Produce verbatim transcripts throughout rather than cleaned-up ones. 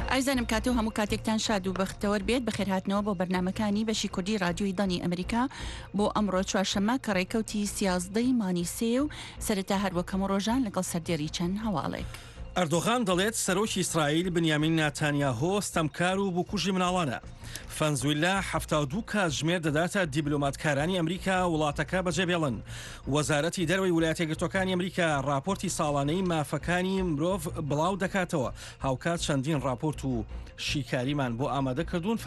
ئایزانم کاتۆ هەموو کاتێکتان شاد و بەختەوەر بێت بەخێر هاتنەوە بۆ بەرنامەکانی بەشی کوردی رادیۆی دانی ئەمریکا بۆ ئەمڕۆ چوارشەممە کە ڕێکەوتی سیازدەی مانی سێ و سەرەتا هەروەکەم ڕۆژان لەگەڵ سەردێری چەند هەواڵێک. ئەردۆغان دەڵێت سەرۆکی ئیسرائیل بنیامین ناتانیاهۆ ستەمکار و بووکوژی مناڵانە. فەنزویلا هەفتاد و دوو کاتژمێر دەداتە دیبلۆماتکارانی ئەمریکا وڵاتەکە بەجێبێڵن. وەزارەتی دەرەوەی ویلایەتە یەکگرتووەکانی ئەمریکا راپۆرتی ساڵانەی مافەکانی مرۆڤ بڵاو دەکاتەوە. هاوکات چەندین راپۆرت و شیکاریمان بۆ ئامادە کردوون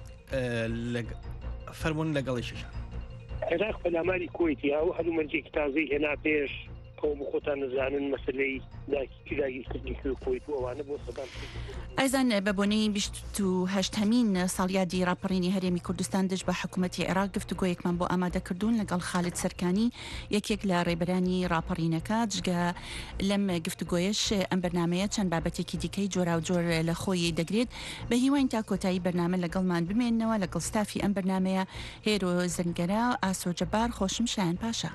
فەرمونون لەگەڵیشیشە. عێراق پەلاماری کۆیتی و هەلومەرجێکی تازەی هێنا پێش قوم خۆتان نزانن مەسلەی داگیرکردنی کۆیت و ئەوانە بۆ سەدان. ئایزان بەبوونەی بیست و هەشتمین ساڵیادی راپەڕینی هەرێمی کوردستان دژ بە حکوومەتی عێراق گفتوگۆیەکمان بۆ ئامادەکردوون لەگەڵ خالد سەرکانی یەکێک لە ڕێبەرانی راپەڕینەکە. جگە لەم گفتوگۆیەش ئەم بەرنامەیە چەند بابەتێکی دیکەی جۆرا و جۆر لە خۆی دەگرێت. بە هیوان تا کۆتایی بەرنامە لەگەڵمان بمێنەوە لەگەڵ ستافی ئەم بەرنامەیە هێرۆ زەنگەرە ئاسۆ جەبار خۆشم شایان پاشا.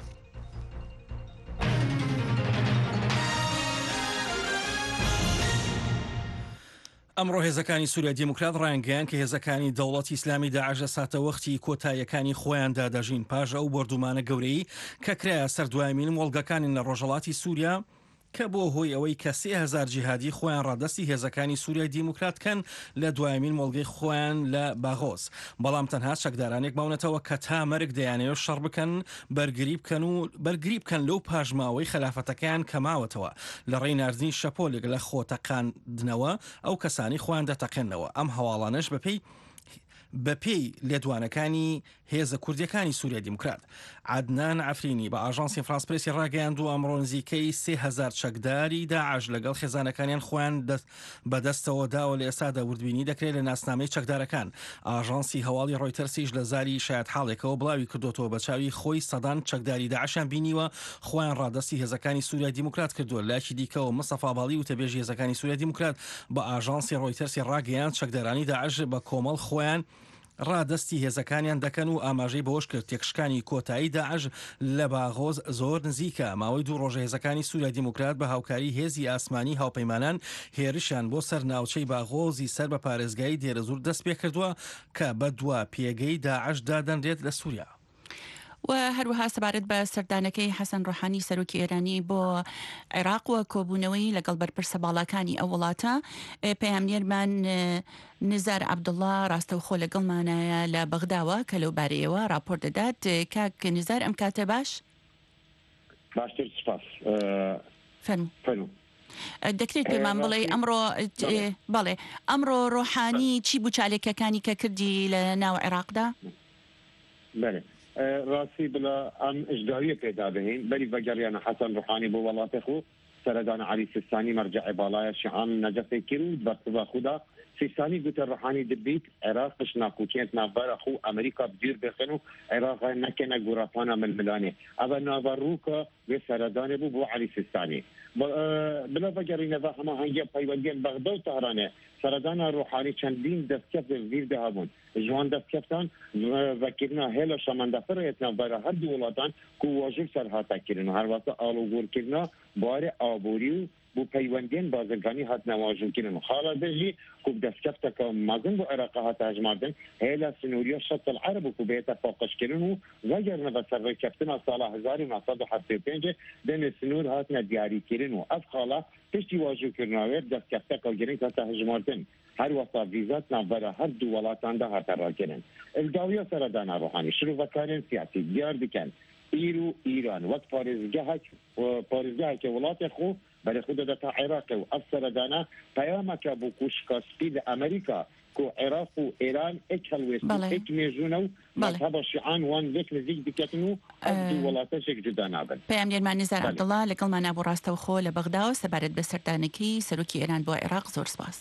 ئەمڕۆ هێزەکانی سووریا دیموکرات ڕایانگەیان کە هێزەکانی دەوڵەتی ئیسلامی داعش لە ساتەوەختی کۆتاییەکانی خۆیاندا دەژین پاش ئەو بردومانە گەورەی کە کرایە سەردوایمین وەڵگەکانی لە ڕۆژهەڵاتی سووریا کە بۆ هۆی ئەوەی کە سێ هەزار جیهادی خۆیان ڕادستی هێزەکانی سووریای دیموکراتکەن لە دوایمین وەڵگەی خۆیان لە باغۆز. بەڵام تەنها چەکدارانێک ماونەتەوە کە تا مەرگ دەیانەوە شەڕ بکەن بەرگری بکەن و بەرگری بکەن لەو پاژماوەی خلافەتەکەیان کەماوەتەوە لە ڕێی ناردنی شەپۆلێک لە خۆتەقاندنەوە ئەو کەسانی خۆیان دەتەقێنەوە. ئەم هەواڵانش بەپێی بەپێی لێدوانەکانی هێزە کوردیەکانی سووریا دیموکرات. عدنان عفرینی بە ئاژانسی فرانس پرسی ڕاگەیاند و ئەمڕۆ نزیکەی سێ هەزار چەکداری داعش لەگەڵ خێزانەکانیان خۆیان بەدەستەوە داوە لە ئێستادا وردبینی دەکرێت لە ناسنامەی چەکدارەکان. ئاژانسی هەواڵی ڕۆیتەرسیش لە زاری شایەت حاڵێکەوە بڵاوی کردوتەوە بە چاوی خۆی سەدان چەکداری داعشان بینیوە خۆیان ڕادستی هێزەکانی سووریا دیموکرات کردووە. لاشی دیکەەوە مستەفا باڵی و تەبێژی هێزەکانی سووریا دیموکرات بە ئاژانسی ڕۆیتەرسی ڕاگەیاند چەکدارانی داعش بە کۆمەڵ خۆیان ڕادستی هێزەکانیان دەکەن و ئاماژەی بەوەش کرد تێکشکانی کۆتایی داعش لە باغۆز زۆر نزیکە. ماوەی دوو ڕۆژە هێزەکانی سووریا دیموکرات بە هاوکاری هێزی ئاسمانی هاوپەیمانان هێرشیان بۆ سەر ناوچەی باغۆزی سەر بە پارێزگای دێرەزور دەست پێ کردووە کە بە دووە پێگەی داعش دادەنرێت لە سووریا. و هەروەها سەبارەت بە سەردانەکەی حەسەن ڕۆحانی سەرۆکی ئێرانی بۆ عێراق و کۆبوونەوەی لەگەڵ بەرپرسە باڵاکانی ئەو وڵاتە پەیامنێرمان نزار عەبدوڵڵا ڕاستەوخۆ لەگەڵمانایە لە بەغداوە کە لەو بارەیەوە راپۆرت دەدات. کاک نزار ئەم کاتە باش باشتر سپاس فەرموو. دەکرێت پێمان بڵێ ئەمڕۆ بەڵێ ئەمڕۆ ڕۆحانی چی بوو چالێکەکانی کە کردی لە ناو عێراقدا؟ بەێ ڕاستی بڵە ئەم ئژداویە پێدا بهین بەری بەگەڕیانە حەسەن ڕوحانی بۆ وڵاتی خۆ سەردان عەلی سیستانی مەرجەعی باڵایە شیعان نەجەفێ کرد بەرتبە خودا سیستانی گوتە ڕوحانی دەبیت عێراق پشت ناکوچێت ناوبەرە خۆ ئەمریکا بگیر بخن و عێراق نەکەنە گۆڕاپانە ململانێ ئەوە ناوەڕووکە وێ سەردانێ بوو بۆ عەلی سیستانی بلا بەگەڕینەوە هەماهەنگیە پەیوەندیان بەغدە و تەهرانێ سەردانە ڕوحانی چەندین دەستکەف ویر دەهابوون جوان دەستکەفتان ڤەکردنا هێلە شەمەندەفڕێت ناوبەرە هەردوو وڵاتان کو واژۆی سەرهاتەکردن و هەروەسە ئاڵوگۆڕکردنا بوارێ ئابووری و بۆ پەیوەندیان بازرگانی هاتنە واژۆکردن و خاڵە دەژی کو دەستکەفتەکە مەزن بۆ عێراقا هاتە هەژماردن هێلە سنووریە شەت العەرب و کو بێتە فۆقشکردن و وەگەرنەوە سەرڕێکەفتنە ساڵە هەزار و نۆ حەفت و پێنج دەمێ سنوور هاتنە دیاریکردن و ئەف خاڵە پشتی واژۆکردناوێت دەستکەفتەکە گرنگ هاتە هەژماردن هەروەسا ڤیزات ناوبەرە هەردوو وڵاتاندا هاتە ڕاکردن. ئەلداویە سەردانا ڕوحانی شروڤەکارێن سیاسی دیار بکەن ئیر و ئیران وەک پارێزگەهێک پارێزگەهێکی وڵاتی خۆ بەرە خۆ دەدەتە عێراق و ئەف سەردانە پەیامەکە بۆ کوشکەسپی لە ئەمریکا کو عێراق و ئێران ئێک هەڵوێست ئێک مێژوونە و مەذهەبە شیعان وان لێک نزیک بکەن و هەردوو وڵاتەشێک جودا نابن. پەیامنێرمان نزار عەبدوڵڵا لەگەڵمانە بۆ ڕاستەوخۆ لە بەغداوە سەبارەت بە سەردانەکەی سەرۆکی ئێران بۆ عێراق زۆر سپاس.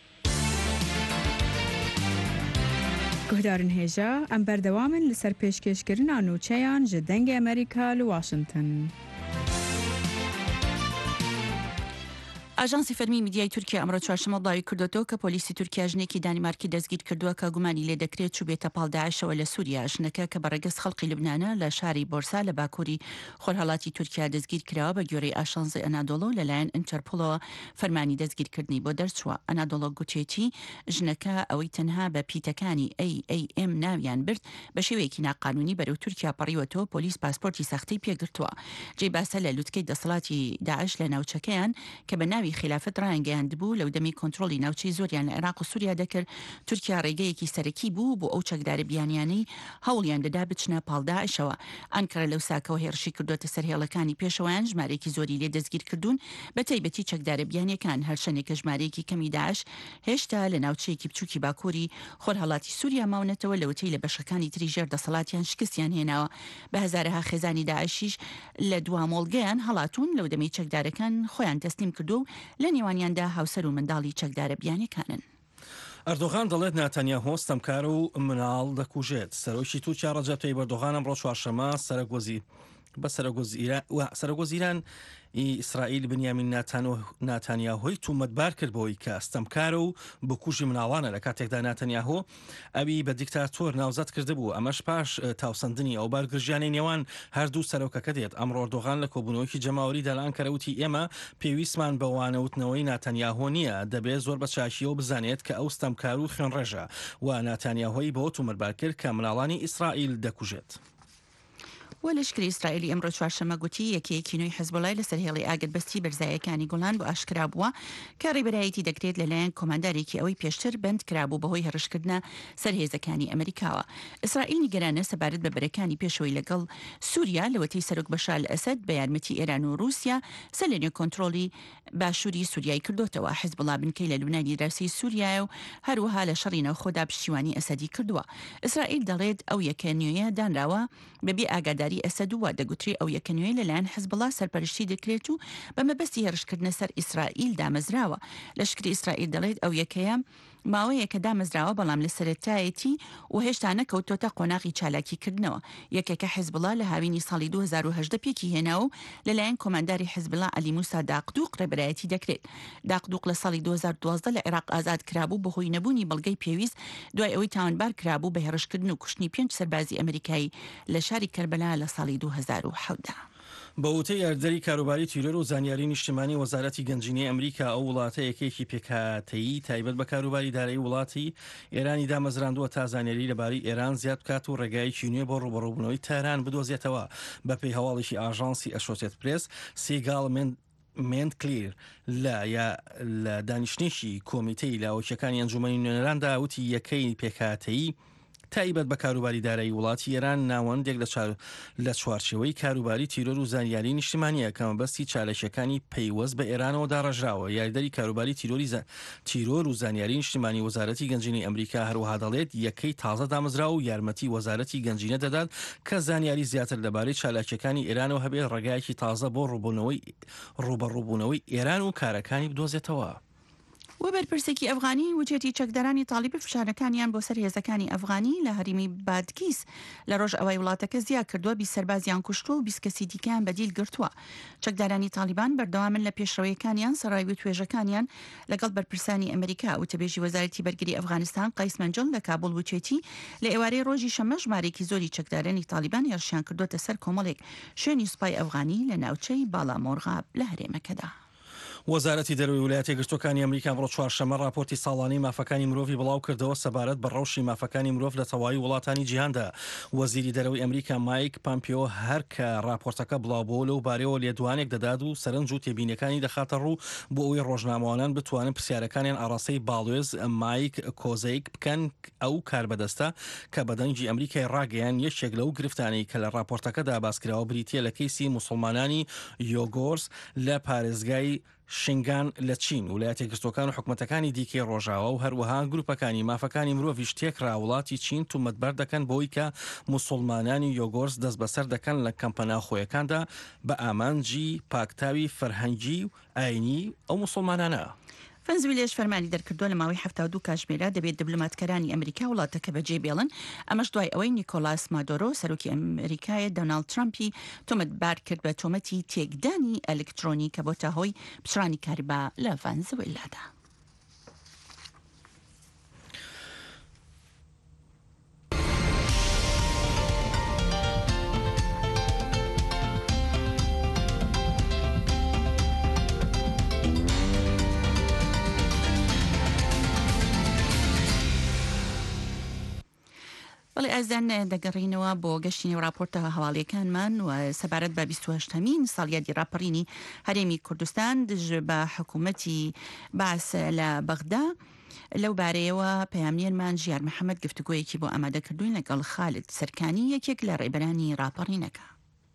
گهدارن هێژە ئەم بەردەوامن لەسەر پێشکەشکردنا نوچەیان ji dengê ئەمریکا li Washington. ئاژانسی فەرمی میدیای تورکیا ئەمڕۆ چوارشەمە بڵاوی کردوەوە کە پۆلیسی تورکیا ژنێکی دانیمارکی دەستگیر کردووە کە گومانی لێ دەکرێت چوو بێتە پاڵ داعشەوە لە سووریا. ژنەکە کە بەڕێگەز خەڵقی لوبنانە لە شاری بۆرسا لە باکووری خۆرهەڵاتی تورکیا دەستگیر کراوە بە گوێرەی ئاشانزی ئەنادۆڵۆ لەلایەن ئینتەرپۆلەوە فەرمانی دەستگیرکردنی بۆ دەرچووە. ئەنادۆڵۆ گوتێتی ژنەکە ئەوەی تەنها بە پیتەکانی ئەی ئەی ئێم ناویان برد بە شێوەیەکی ناقانونی بەرەو تورکیا پەڕیوەتەوە. پۆلیس پاسپۆرتی سەختەی پێگرتووە. جێ باسە لە لوتکەی دەسەڵاتی داعش لە ناوچەکەیان کە بە ناوی خلافەت ڕایانگەیاند بوو لەو دەمی کۆنتترۆلی ناوچەی زۆریان لە عێراق و سووریا دەکرد. تورکیا ڕێگەیەکی سەرەکی بوو بۆ ئەو چەکدارە بیانیانەی هەوڵیان دەدا بچنە پاڵداعشەوە. ئەنکەرە لەو ساکەوە هێرشی کردوتە سەرهێڵەکانی پێشەوەیان ژمارەیەکی زۆری لێ دەستگیر کردوون بە تایبەتی چەکدارە بیانیەکان. هەرچەندێکە ژمارەیەکی کەمی داعش هێشتا لە ناوچەیەکی بچووکی باکووری خۆرهەڵاتی سووریا ماونەتەوە لەوەتەی لە بەشەکانی تری ژێر دەسەڵاتیان شکستیان هێناوە. بە هەزارەها خێزانی داعشیش لە دوامۆڵگەیان هەڵاتون لەو دەمەی چەکدارەکان خۆیان تەسلیم کردو و لە نێوانیاندا هاوسەر و منداڵی چەکدارە بیانەکانن. ئەردۆغان دەڵێت ناتەنیاهۆ ستەمکار و مناڵ دەکوژێت. سەرۆکی تورکیا ڕەجەب تەیب ئەردۆغان ئەمڕۆ چوارشەمە سەرۆکوەزیر بە سەرۆکوەزیران ئیسرائیل بنیامین ناتانیاهۆی تومەتبار کرد بۆی کە ستەمکارە و بکوژی مناڵانە لە کاتێکدا ناتەنیاهۆ ئەوی بە دیکتاتۆر ناوزەت کردبوو. ئەمەش پاش تاوسەندنی ئەو بارگرژیانەی نێوان هەردوو سەرۆکەکە دێت. ئەمڕۆ ئەردۆغان لە کۆبوونەوەیکی جەماوەریدا لە ئەنکەرە وتی ئێمە پێویستمان بەوانەوتنەوەی ناتەنیاهۆ نییە، دەبێت زۆر بە چاشیەوە بزانێت کە ئەو ستەمکار و خوێنڕێژە و ناتانیاهۆی بۆ تومەتبار کرد کە مناڵانی ئیسرائیل دەکوژێت. و لەشکری ئیسرائیلی ئەمڕۆ چوارشەمە گوتی یەکەیەکی نوێی حەزبوڵای لەسەر هێڵی ئاگربەستی بەرزایەکانی گۆڵان بۆ ئاشکرا بووە کە ڕێبەرایەتی دەکرێت لەلایەن کۆماندارێکی ئەوەی پێشتر بند کرابوو بەهۆی هەڕشکردنە سەرهێزەکانی ئەمریکاوە. ئیسرائیل نیگەرانە سەبارەت بە بەرەکانی پێشەوەی لەگەڵ سووریا لەوەتەی سەرۆک بەشار ئەسەد بە یارمەتی ئێران و رووسیا سەلێنێ کۆنتترۆلی باشووری سووریای کردوتەوە. حەزبوڵا بنکەی لە لوبنانی دراسی سووریایە و هەروەها لە شەڕی ناوخۆدا پشتیوانی ئەسەدی کردووە. ئیسرائیل دەڵێت ئەو یەکە نوێیە دانراوە بەبێ ئاگاداری ئەسەد و دەگوتری ئەو یەکە نوێی لەلایەن حەزبوڵا سەرپەرشتی دەکرێت و بە مەبەستی هێرشکردنە سەر ئیسرائیل دامەزراوە. لەشکری ئیسرائیل دەڵێت ئەو یەکەیە ماوەیەکە دامەزراوە بەڵام لە سەرەتایەتی و هێشتا نەکەوتۆتە قۆناغی چالاکیکردنەوە. یەکێکە حەزبوڵا لە هاوینی ساڵی دوو هەزار و هەژدە پێکی هێناوە و لەلایەن کۆمانداری حەزبوڵا عەلی موسا داقدوق ڕێبەرایەتی دەکرێت. داقدوق لە ساڵی دوو هەزار و دوازدە لە عێراق ئازاد کرابوو بەهۆی نەبوونی بەڵگەی پێویست دوای ئەوەی تاوانبار کرابوو بە هێرشکردن و کوشتنی پێنج سەربازی ئەمریکایی لە شاری کەربەلا لە ساڵی دوو هەزار و حەوت. بە وتەی یاردەری کاروباری تیرۆر و زانیاری نیشتیمانی وەزارەتی گەنجینەی ئەمریکا ئەو وڵاتە یەکێکی پێکهاتەیی تایبەت بە کاروباری دارایی وڵاتی ئێرانی دامەزراندووە تا زانیاری لەبارەی ئێران زیاد بکات و ڕێگایەکی نوێ بۆ ڕوبەڕووبوونەوەی تاران بدۆزێتەوە. بەپێی هەواڵێکی ئاژانسی ئەسۆسیێتد پرێس سیگاڵ مێند کلیر لە یا لە دانیشتێکی کۆمیتەی لاوەکیەکانی ئەنجومەنی نوێنەراندا وتی یەکەی پێکهاتەیی تایبەت بە کاروباری دارایی وڵاتی ئێران ناوەندێک لە چوارچەوەی کاروباری تیرۆر و زانیاری نیشتیمانیە کە مەبەستی چالشەکانی پەیوەست بە ئێرانەوە داڕژراوە. یاردەری کاروباری تیرۆری تیرۆر و زانیاری نیشتیمانی وەزارەتی گەنجینەی ئەمریکا هەروەها دەڵێت یەکەی تازە دامەزرا و یارمەتی وەزارەتی گەنجینە دەدات کە زانیاری زیاتر لەبارەی چالاکیەکانی ئێرانەوە هەبێت ڕێگایەکی تازە بۆ ڕوبوونەوەی ڕوبەڕووبوونەوەی ئێران و کارەکانی بدۆزێتەوە. و بەرپرسێکی ئەفغانی وجێتی چەکدارانی تاالب فشارەکانیان بۆ سەر هێزەکانی ئەفغانی لە هەریمی بادگیس لە ڕۆژ ئەوەی وڵاتەکە زیاد کردووە بی سەربازیان کوشتووە و بیست کەسی دیکەیان بەدیل گرتووە. چەکدارانی تاالبان بەردەوامن لە پێشڕەوەیەکانیان سەرای و توێژەکانیان لەگەڵ بەرپرسانی ئەمریکا و تەبێژی وەزارەتی بەرگری ئەفغانستان قەیس مەنجڵ لە کابل وچێتی لە ئێوارەی ڕۆژی شەمە ژمارەیەکی زۆری چەکدارانی تاالبان هێرشیان کردوتە سەر کۆمەڵێک شوێنی سوپای ئەفغانی لە ناوچەی باڵامۆرغاب لە هەرێمەکەدا. وەزارەتی دەروی ویلایەتە یەکگرتووەکانی ئەمریکا ڕۆژ چوارشەمە راپۆرتی ساڵانەی مافەکانی مرۆڤی بڵاو کردەوە سەبارەت بە ڕەوشی مافەکانی مرۆڤ لە تەواوی وڵاتانی جیهاندا. وەزیری دەرەوەی ئەمریکا مایک پامپیۆ هەر کە راپۆرتەکە بڵاوبووە لەو بارەوە لێدوانێک دەدات و سەرنج و تێبینەکانی دەخاتە ڕوو بۆ ئەوەی ڕۆژنامەوانان بتوانن پرسیارەکانیان ئاڕاستەی باڵێز مایک کۆزەیک بکەن ئەو کاربەدەستە کە بەدەنگی ئەمریکای ڕاگەیان یەکێک لەو گرفتانەی کە لە راپۆرتەکەدا باسکراوە بریتیە لە کەیسی موسڵمانانی یۆگۆرس لە پارێزگای شنگان لە چین. ویلایەتە یەکگرتووەکان و حکومەتەکانی دیکەی ڕۆژاوە و هەروەها گروپەکانی مافەکانی مرۆڤی شتێکرا وڵاتی چین تومەتبەر دەکەن بۆی کە موسڵمانانی یۆگۆرس دەست بەسەر دەکەن لە کەمپە ناوخۆیەکاندا بە ئامانجی پاکتاوی فەرهەنگی و ئاینی ئەو موسڵمانانە. فەنزوی لێش فەرمانی دەرکردووە لە ماوەی هەفتە و دوو کاتژمێرە دەبێت دیبلۆماتکارانی ئەمریکا وڵاتەکە بەجێ بێڵن، ئەمەش دوای ئەوەی نیکۆلاس مادۆرۆ سەرۆکی ئەمریکایە دۆناڵد ترامپی تۆمەتبار کرد بە تۆمەتی تێکدانی ئەلکترۆنی کە بۆتە هۆی پچڕانی کاریبا لە ڤەنزوێلادا. بەڵێ ئازدان دەگەڕینەوە بۆ گەشتینی راپۆرتە هەواڵیەکانمان و سەبارەت بە بیست و هەشتەمین ساڵیادی ڕاپەڕینی هەرێمی کوردستان دژ بە حکوومەتی باس لە بەغدا. لەو بارەیەوە پەیامنێرمان ژیار محەممەد گفتوگۆیەکی بۆ ئامادەکردوین لەگەڵ خالد سەرکانی، یەکێک لە ڕێبەرانی ڕاپەڕینەکە.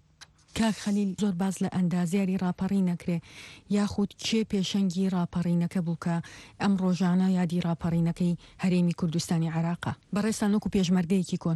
کاک خەلیل، زۆر باز لە ئەندازیاری ڕاپەڕی نەکرێ یاخود چێ پێشەنگی ڕاپەڕینەکە بوو کە ئەم ڕۆژانە یادی ڕاپەڕینەکەی هەرێمی کوردستانی عێراقا بەڕێستان وەکو پێشمەرگەیەکی کۆن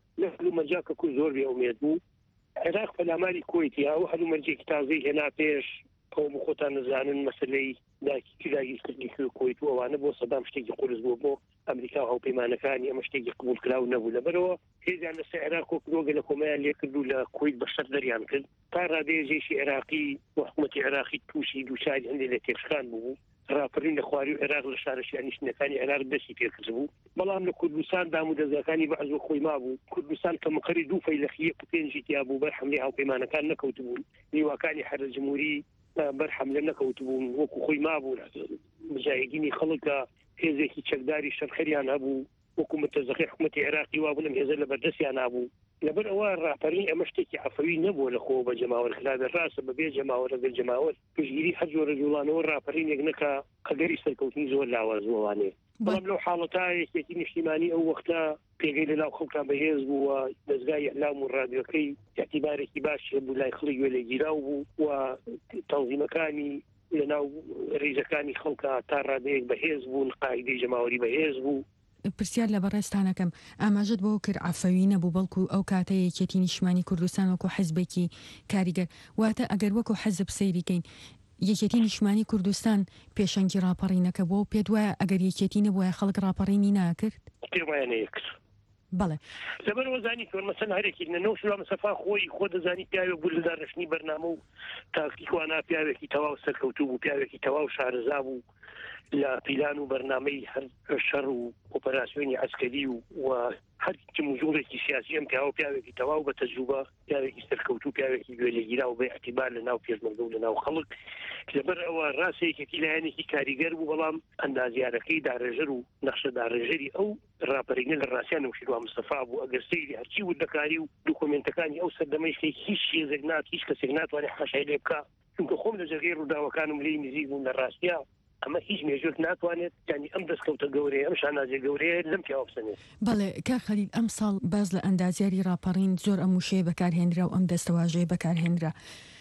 مەجاکە کو زۆر بێ ئومێد بوو. عێراق پەلاماری کۆیتی ئەو هەلو مەرجێکی تازەی هێنا پێش ئەو خۆتان نزانن مەسلەی داگیرکردنی کۆیت و ئەوانە بۆ سەدام شتێکی قورس بوو بۆ ئەمریکا و هاوپەیمانەکانی ئەمە شتێکی قبول کراو نەبوو. لەبەرەوە هێزیان لەسەر عێراق و کرۆگە لە کۆمەیان لێ کرد و لە کۆیت بەشەر دەریان کرد تا ڕادێژێشی عێراقی و حکوومەتی عێراقی تووشی دووچاری هەندێک لە تێکشکان بوو. ڕاپەڕین لە خواری و عێراق لە شارەشیانیشتەکانی عێراق دەستی پێکرد بوو، بەڵام لە کوردستان دام و دەزەکانی بەعز و خۆی مابوو. کوردستان کە مقری دوو فەیلەخیە و پێنجی تیا بوو بەر حملەی هاوپەیمانەکان نەکەوت بوون، نیواکانی حرە جمهوری بەر حملە نەکەوت بوون، وەکو خۆی مابوو. مجاهدینی خەڵکە هێزێکی چەکداری شەرخەریان هەبوو، وەکو متەزەقی حکوومەتی عێراقی وابوو لەم هێزە لە بەردەستیان نابوو. لەبەر ئەوە ڕاپەڕین ئەمە شتێکی عەفەوی نەبووە لە خۆ بە جەماوەرکرا ڕاستە بەبێ جەماوەر ئەگەر جەماوەر پشتگیری هەر جۆرە جوڵانەوە ڕاپەڕینێک نەکا ئەگەری سەرکەوتنی زۆر لاوازوەوانێ. بەڵام لەو حاڵەتە یەکێتی نیشتیمانی ئەو وەختە پێگەی لەناو خەڵکان بەهێز بوو و دەستگای ئەعلام و ڕادیۆکەی اعتیبارێکی باشی بوو لای خەڵکی گوێ لێگیراو بوو و تەنزیمەکانی لەناو ڕێژەکانی خەڵکە تا ڕادەیەک بەهێز بوون، قاعیدەی جەماوەری بەهێز بوو. پرسیار لە بەڕێستانەکەم ئاماژت بۆ کرد عەفەوی نەبوو بەڵکو ئەو کاتە یەکێتی نیشتیمانی کوردستان وەکو حیزبێکی کاریگەر، واتە ئەگەر وەکو حەزب سەیریکەین یەکێتی نیشتیمانی کوردستان پێشەنگی ڕاپەڕینەکە بۆ پێت وایە ئەگەر یەکێتی نەبووە خەڵک ڕاپەڕینی ناکرد؟ پێم وایە نەیەکرد. بەڵێ لەبەرەوە زانی کە مەسەن هەرێکی نەنەوە شولا مەسەفا خۆی خۆ دەزانی پیاوێک بوو لە دارنشتنی بەرنامە و تاکتیکوانا پیاوێکی تەواو سەرکەوتوو بوو، پیاوێکی تەواو شارەزا بوو لە پیلان و بەرنامەی هەر شەڕ و ئۆپەراسیۆنی عەسکەری و هەر جموجوڵێکی سیاسی ئەم پیاوە پیاوێکی تەواو بە تەجروبە، پیاوێکی سەرکەوتوو، پیاوێکی گوێ لێگیرا و بە ئەعتیبار لە ناو پێشمەرگە و لە ناو خەڵک. لەبەر ئەوە ڕاستەیەکێکی لایەنێکی کاریگەر بوو، بەڵام ئەندازیارەکەی دارێژەر و نەخشە دارێژەری ئەو ڕاپەڕینە لە ڕاستیان وشیروا مستەفا بوو. ئەگەر سەیری هەرچی وردەکاری و دوکۆمنتەکانی ئەو سەردەمەی هیچ شێزێک نات، هیچ کەسێک ناتوانێت حاشای لێ بکە، چونکە خۆم لە جەرگەی ڕووداوەکانم لێی نزیک بوون لە ڕاستیە ئەمە هیچ مێژوت ناتوانێت، یعنی ئەم دەستکەوتە گەورەیە ئەم شانازیە گەورەیە لەم پیاوە بسەنێت. بەڵێ کاک خەلیل، ئەم ساڵ باز لە ئەندازیاری ڕاپەڕین زۆر ئەم وشەیە بەکارهێنرا و ئەم دەستەواژەیە بەکارهێنرا.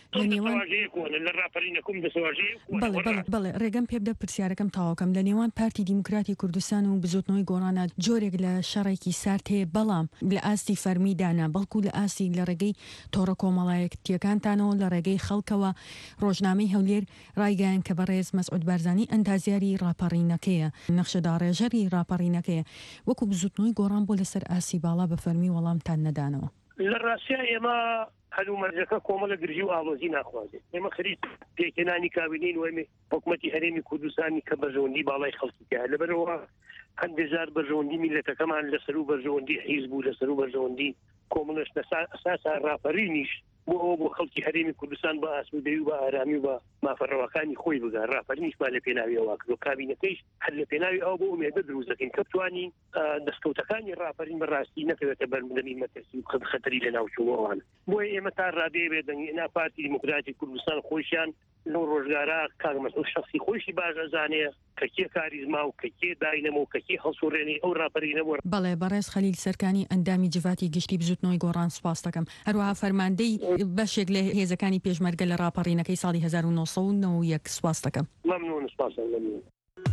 بەڵێ ڕێگەم پێ بدە پرسیارەکەم تاواکەم لە نێوان پارتی دیموکراتی کوردستان و بزوتنەوەی گۆڕانە جۆرێک لە شەڕێکی سارد هەیە، بەڵام لە ئاستی فەرمیدانا بەڵکو لە ئاسی لە ڕێگەی تۆڕە کۆمەڵایەتیەکانتانەوە لە ڕێگەی خەڵکەوە ڕۆژنامەی هەولێر ڕایگەیان کە بەڕێز مەسعود بارزانی ئەندازیاری ڕاپەڕینەکەیە، نەخشەداڕێژەری ڕاپەڕینەکەیە، وەکو بزوتنەوەی گۆڕان بۆ لەسەر ئاسی باڵا بە فەرمی وەڵامتان نەدانەوە. لە ڕاستیە ئێمە هەلو مەرجەکە کۆمەڵە گرژی و ئاڵۆزی ناخوازێت. ئێمە خەریک پێکێنانی کابینین وێمێ حکوومەتی هەرێمی کوردستانی کە بەرژەوەندی باڵای خەڵکیکە، لەبەرەوە هەندێک جار بەرژەوەندی میلەتەکەمان لەسەر و بەرژەوەندی حیزب و لەسەر و بەرژەوەندی کۆمەڵەش ئەساسا ڕاپەڕینیش بۆ ئەوە بۆ خەڵکی هەرێمی کوردستان بە ئاسوودەیی و بە ئارامی و بە مافەڕەوەکانی خۆی بگا. ڕاپەڕینیشمان لە پێناوی ئەوە کرد و کابینەکەیش هەر لە پێناوی ئەوە بۆ ئومێدە دروست دەکەین کە بتوانین دەستکەوتەکانی ڕاپەڕین بەڕاستی نەکەوێتە بەرمدەمی مەترسی و خەتەری لە ناوچووەوان. بۆیە ئێمە تا ڕادەیە بێت دەنگێنا پارتی دیموکراتی کوردستان خۆشیان لەو ڕۆژگارە کاک مەسعود شەخسی خۆشی باش ئەزانێ کە کێ کاریزما و کە کێ داینەمە و کە کێ هەڵسوڕێنی ئەو ڕاپەڕینە بوو. بەڵێ بەڕێز خەلیل سەرکانی ئەندامی جڤاتی گشتی بزوتنەوەی گۆڕان سوپاس دەکەم. هەروەها فەرماندەی بەشێک لە هێزەکانی پێشمەرگە لە ڕاپەڕینەکەی ساڵی هەزار و نۆ سەد و نۆ و یەک سوپاس دەکەم. مەمنون، سوپاس مەمنون.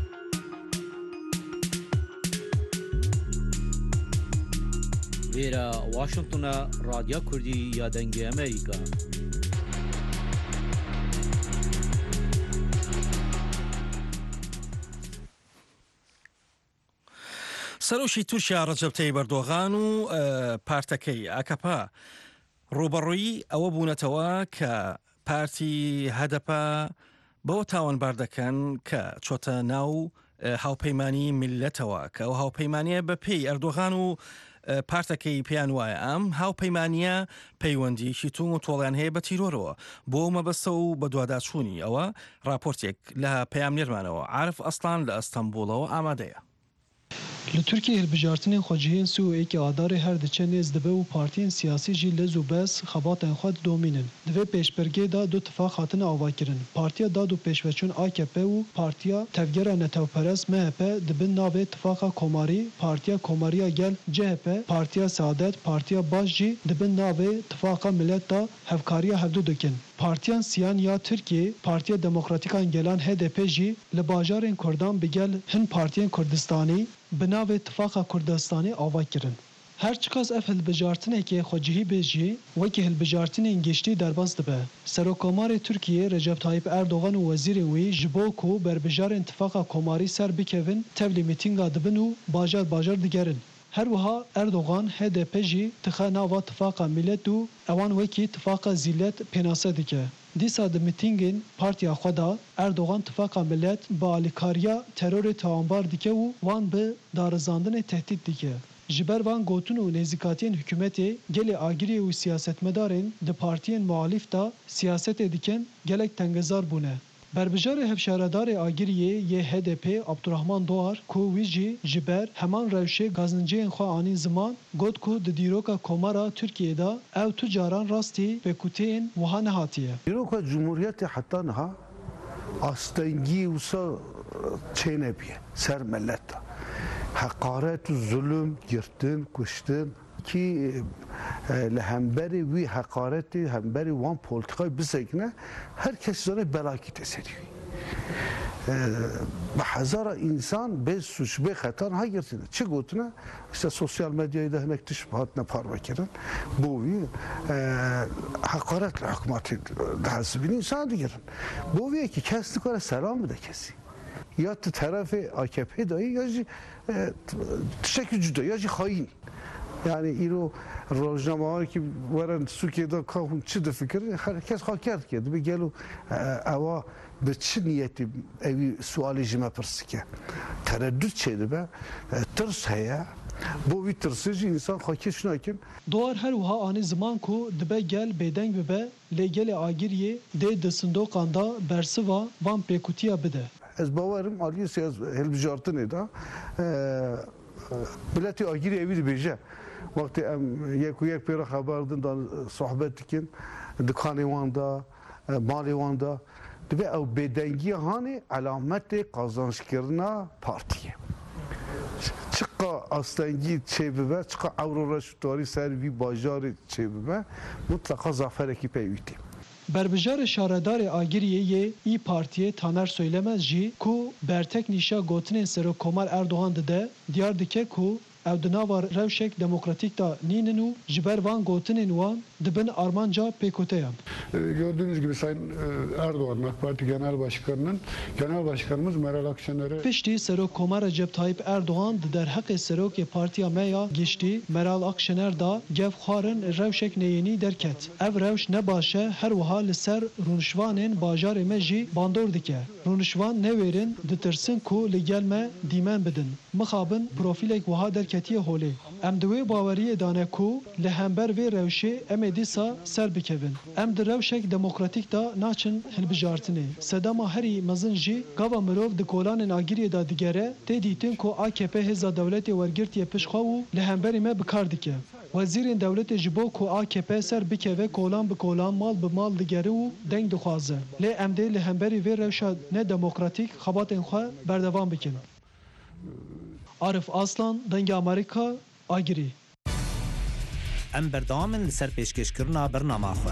لێرە واشنگتنە ڕادیۆ کوردی یادەنگی ئەمریکا. سەرۆشی تورکیا ڕەجەب تەیب ئەردۆغان و پارتەکەی ئاکەپا ڕوبەڕووی ئەوە بوونەتەوە کە پارتی هەدەپە بەوە تاوانبار دەکەن کە چۆتە ناو هاوپەیمانی میلەتەوە کە ئەو هاوپەیمانیە بە پێی ئەردۆغان و پارتەکەی پێیان وایە ئەم هاوپەیمانیە پەیوەندیشی توم و تۆڵیان هەیە بە تیرۆرەوە بۆ مەبەستە و بە دوواداچوونی ئەوە راپۆرتێک لە پەیامنێرمانەوە عارف ئەسڵان لە ئەستەمبوڵەوە ئامادەیە. Li Tirkiye hilbijartinên xwecihên Sûeyekî adarê her diçe nêz dibe û partiyên siyasî jî lez û bes xebatên xwe didomînin. Di vê pêşbirgê de du tifaq hatine avakirin. Partiya Dad û Pêşveçûn A K P û Partiya Tevgera Netewperest M H P dibin navê Tifaqa Komarî, Partiya Komariya Gel C H P, Partiya Saadet, Partiya Baş jî dibin navê Tifaqa Millet da hevkariya hevdû dikin. Partiyan Siyan ya Tirkiye, Partiya Demokratîkan Gelan H D P jî li bajarên Kurdan bi gel hin partiyên Kurdistanî bi navê Tifaqa Kurdistanî ava kirin. Her çiqas ev hilbijartinekê xwecihî bê jî wekî hilbijartinên geştî derbas dibe. Serokkomarê Tirkiye Recep Tayyip Erdogan û wezîrê wî ji bo ku berbijarên Tifaqa Komarî ser bikevin tevlî mîtînga dibin û bajar bajar digerin. Her wiha Erdogan H D P jî dixe nava Tifaqa Millet û ewan wekî Tifaqa Zîlet pênase dike. Dîsa di mîtîngên partiya xwe da Erdogan Tifaqa Millet bi alîkariya terorê tawanbar dike û wan bi darizandinê tehdît dike. Ji ber van gotin û nêzîkatiyên hikûmetê gelê agiriyê û siyasetmedarên di partiyên muhalîf da siyasetê dikin gelek tengezar bûne. Berbijarê hevşaredarê agiriyê yê H D P Abdurrahman Doğar ku wî jî ji ber heman rewşê gazinciyên xwe anî ziman got ku di dîroka komara Tirkiyeyê da ew tu caran rastî pêkuteyên wiha nehatiye. Dîroka Cumhuriyetê heta niha astengî wisa çênebiye ser millet da. Heqaret û zulüm, girtin, kuştin ki li hemberî wî heqaretê hemberî wan politikayê bisekine herkes zane belakî teseriye. Bi hezara insan bê suç bê xetan ha girtine. Çi gotine? İşte sosyal medyayê de hinek tiş hatine parvekirin. Bo wî heqaret li hikûmetê dihesibînin insan digirin. Bo wî ki kes dikare selam bide kesî. Ya tu tarafê A K P dayî ya jî tişekî cuda ya jî xayîn. Yani îro rojnameyê ki werin Sûkiyê ka hûn çi difikirin herkes xaker dike dibe gelo ewa bi çi niyetî evî sualê ji me pirsike tereddüt çê dibe tirs heye bo wî tirsê jî insan xakir şû nakin. Doğar her wiha anî ziman ku dibe gel bêdeng bibe lê gelê agiriyê dê di sindoqan da bersiva van pêkutiya bide. Ez bawerim aliyê siyas hilbijartinê da biletê agirî evî dibêje. Wextê em yek û yek pêra xeber din da sohbet dikin dikanê wan da malê wan da dibe ew bêdengiya hanê elametê qazançkirina partiyê. Çiqa astengî çê bibe, çiqa ewro reştarî ser vî bajarê çê bibe mutlaka zaferekî peyvîtî. Berbijarê şaredarê agiriyê yê İYİ Partiye Taner Söylemez jî ku bertek nîşa gotinên Serokkomar Erdogan dide diyar dike ku ew di nava rewşek demokratîk da nînin û ji ber van gotinên wan dibin armanca pêkoteyan. Gördüğünüz gibi Sayın Erdoğan AK Parti Genel Başkanı'nın Genel Başkanımız Meral Akşener'e Piştî Serokkomar Recep Tayyip Erdogan di derheqê Serokê Partiya me ya giştî Meral Akşener da gev xwarin rewşek neyênî derket. Ev rewş ne baş e her wiha li ser rûnişvanên bajarê me jî bandor dike. Rûnişvan newêrin ditirsin ku li gel me dîmen bidin. Mixabin profîlek wiha derketiye holê. Em di wê baweriyê dane ku li hember vê rewşê em ê dîsa ser bikevin. Em di rewşek demokratîk da naçin hilbijartinê. Sedema herî mezin jî gava mirov di kolanên agiriyê da digere tê dîtin ku A K P hêza dewletê wergirtiye pişxwe û li hemberî me bikar dike. Wezîrên dewletê ji bo ku A K P ser bikeve kolan bi kolan mal bi mal digere û deng dixwaze. Lê em dê li hemberî vê rewşa nedemokratîk xebatên xwe berdevam bikin. Arif Aslan, Dengê Amerîka, Agirî. Em berdamin li ser pêşkêşkirina bernama xwe.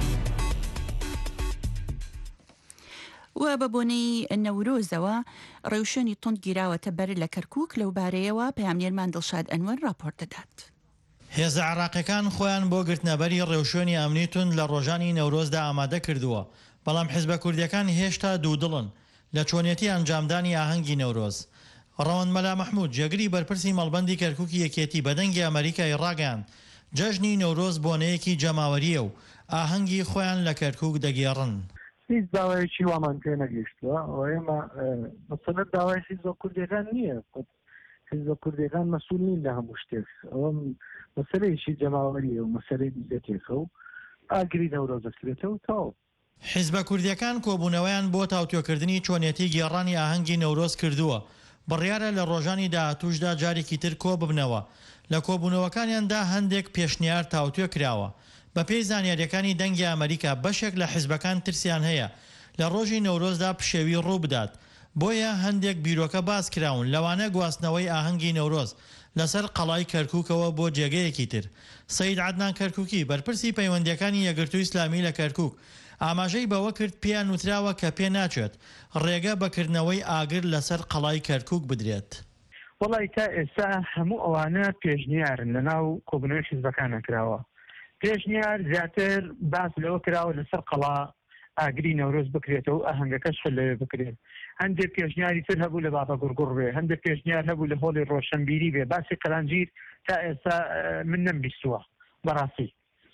و بەبوونەی نەورۆزەوە ڕێوشێنی تند گیراوەتە بەر لە کەرکووک لەو بارەیەوە پەیامنێرمان دڵشاد ئەنوەر راپۆرت دەدات. هێزە عێراقیەکان خۆیان بۆ گرتنەبەری ڕێوشێنی ئەمنی تند لە ڕۆژانی نەورۆزدا ئامادە کردووە، بەڵام حیزبە کوردیەکان هێشتا دوودڵن لە چۆنیەتی ئەنجامدانی ئاهەنگی نەورۆز. ڕەوەندمەلا مەحموود جێگری بەرپرسی مەڵبەندی کەرکووکی یەکێتی بەدەنگی ئەمریکای ڕاگەیاند جەژنی نەورۆز بۆنەیەکی جەماوەریە و ئاهەنگی خۆیان لە کەرکووک دەگێڕن. هیچ داوایەکی وامان پێ نەگەیشتووە ئەوە ئێمە مەسەلە داوای حیزب کوردیەکان نییە حیزب کوردیەکان مەسوول نین لە هەموو شتێک ئەوە مەسەلەیەکی جەماوەریە و مەسەلەی میلەتێکە و ئاگری نەورۆز دەکرێتەوە تاو. حیزبە کوردیەکان کۆبوونەوەیان بۆ تاوتوێکردنی چۆنیەتی گێڕانی ئاهەنگی نەورۆز کردووە. بڕیارە لە ڕۆژانی داهاتووشدا جارێکی تر کۆ ببنەوە. لە کۆبوونەوەکانیاندا هەندێک پێشنیار تاوتوێ کراوە. بە پێی زانیاریەکانی دەنگی ئەمریکا بەشێک لە حیزبەکان ترسیان هەیە لە ڕۆژی نەورۆزدا پشێوی ڕوو بدات. بۆیە هەندێک بیرۆکە باز کراون لەوانە گواستنەوەی ئاهەنگی نەورۆز لەسەر قەڵای کەرکووکەوە بۆ جێگەیەکی تر. سەید عەدنان کەرکووکی بەرپرسی پەیوەندیەکانی یەکگرتووی ئیسلامی لە کەرکووک ئاماژەی بەوە کرد پێیان نووتراوە کە پێ ناچێت ڕێگە بەکردنەوەی ئاگر لەسەر قەڵای کەرکووک بدرێت. وڵی تا ئێستا هەموو ئەوانە پێشنیارن لە ناو کۆبنەوەی حیزبەکان نەکراوە. پێشنیار زیاتر باس لەوە کراوە لەسەر قەڵا ئاگری نەورۆز بکرێتەوە و ئاهەنگەکەش لەوێ بکرێت. هەندێک پێشنیاری تر هەبوو لە بابە گورگوڕ بێ، هەندێک پێشنیار هەبوو لە هۆڵی ڕۆشنبیری بێ. باسی قەلانجیر تا ئێستا من نەمبیستووە بەڕاستی.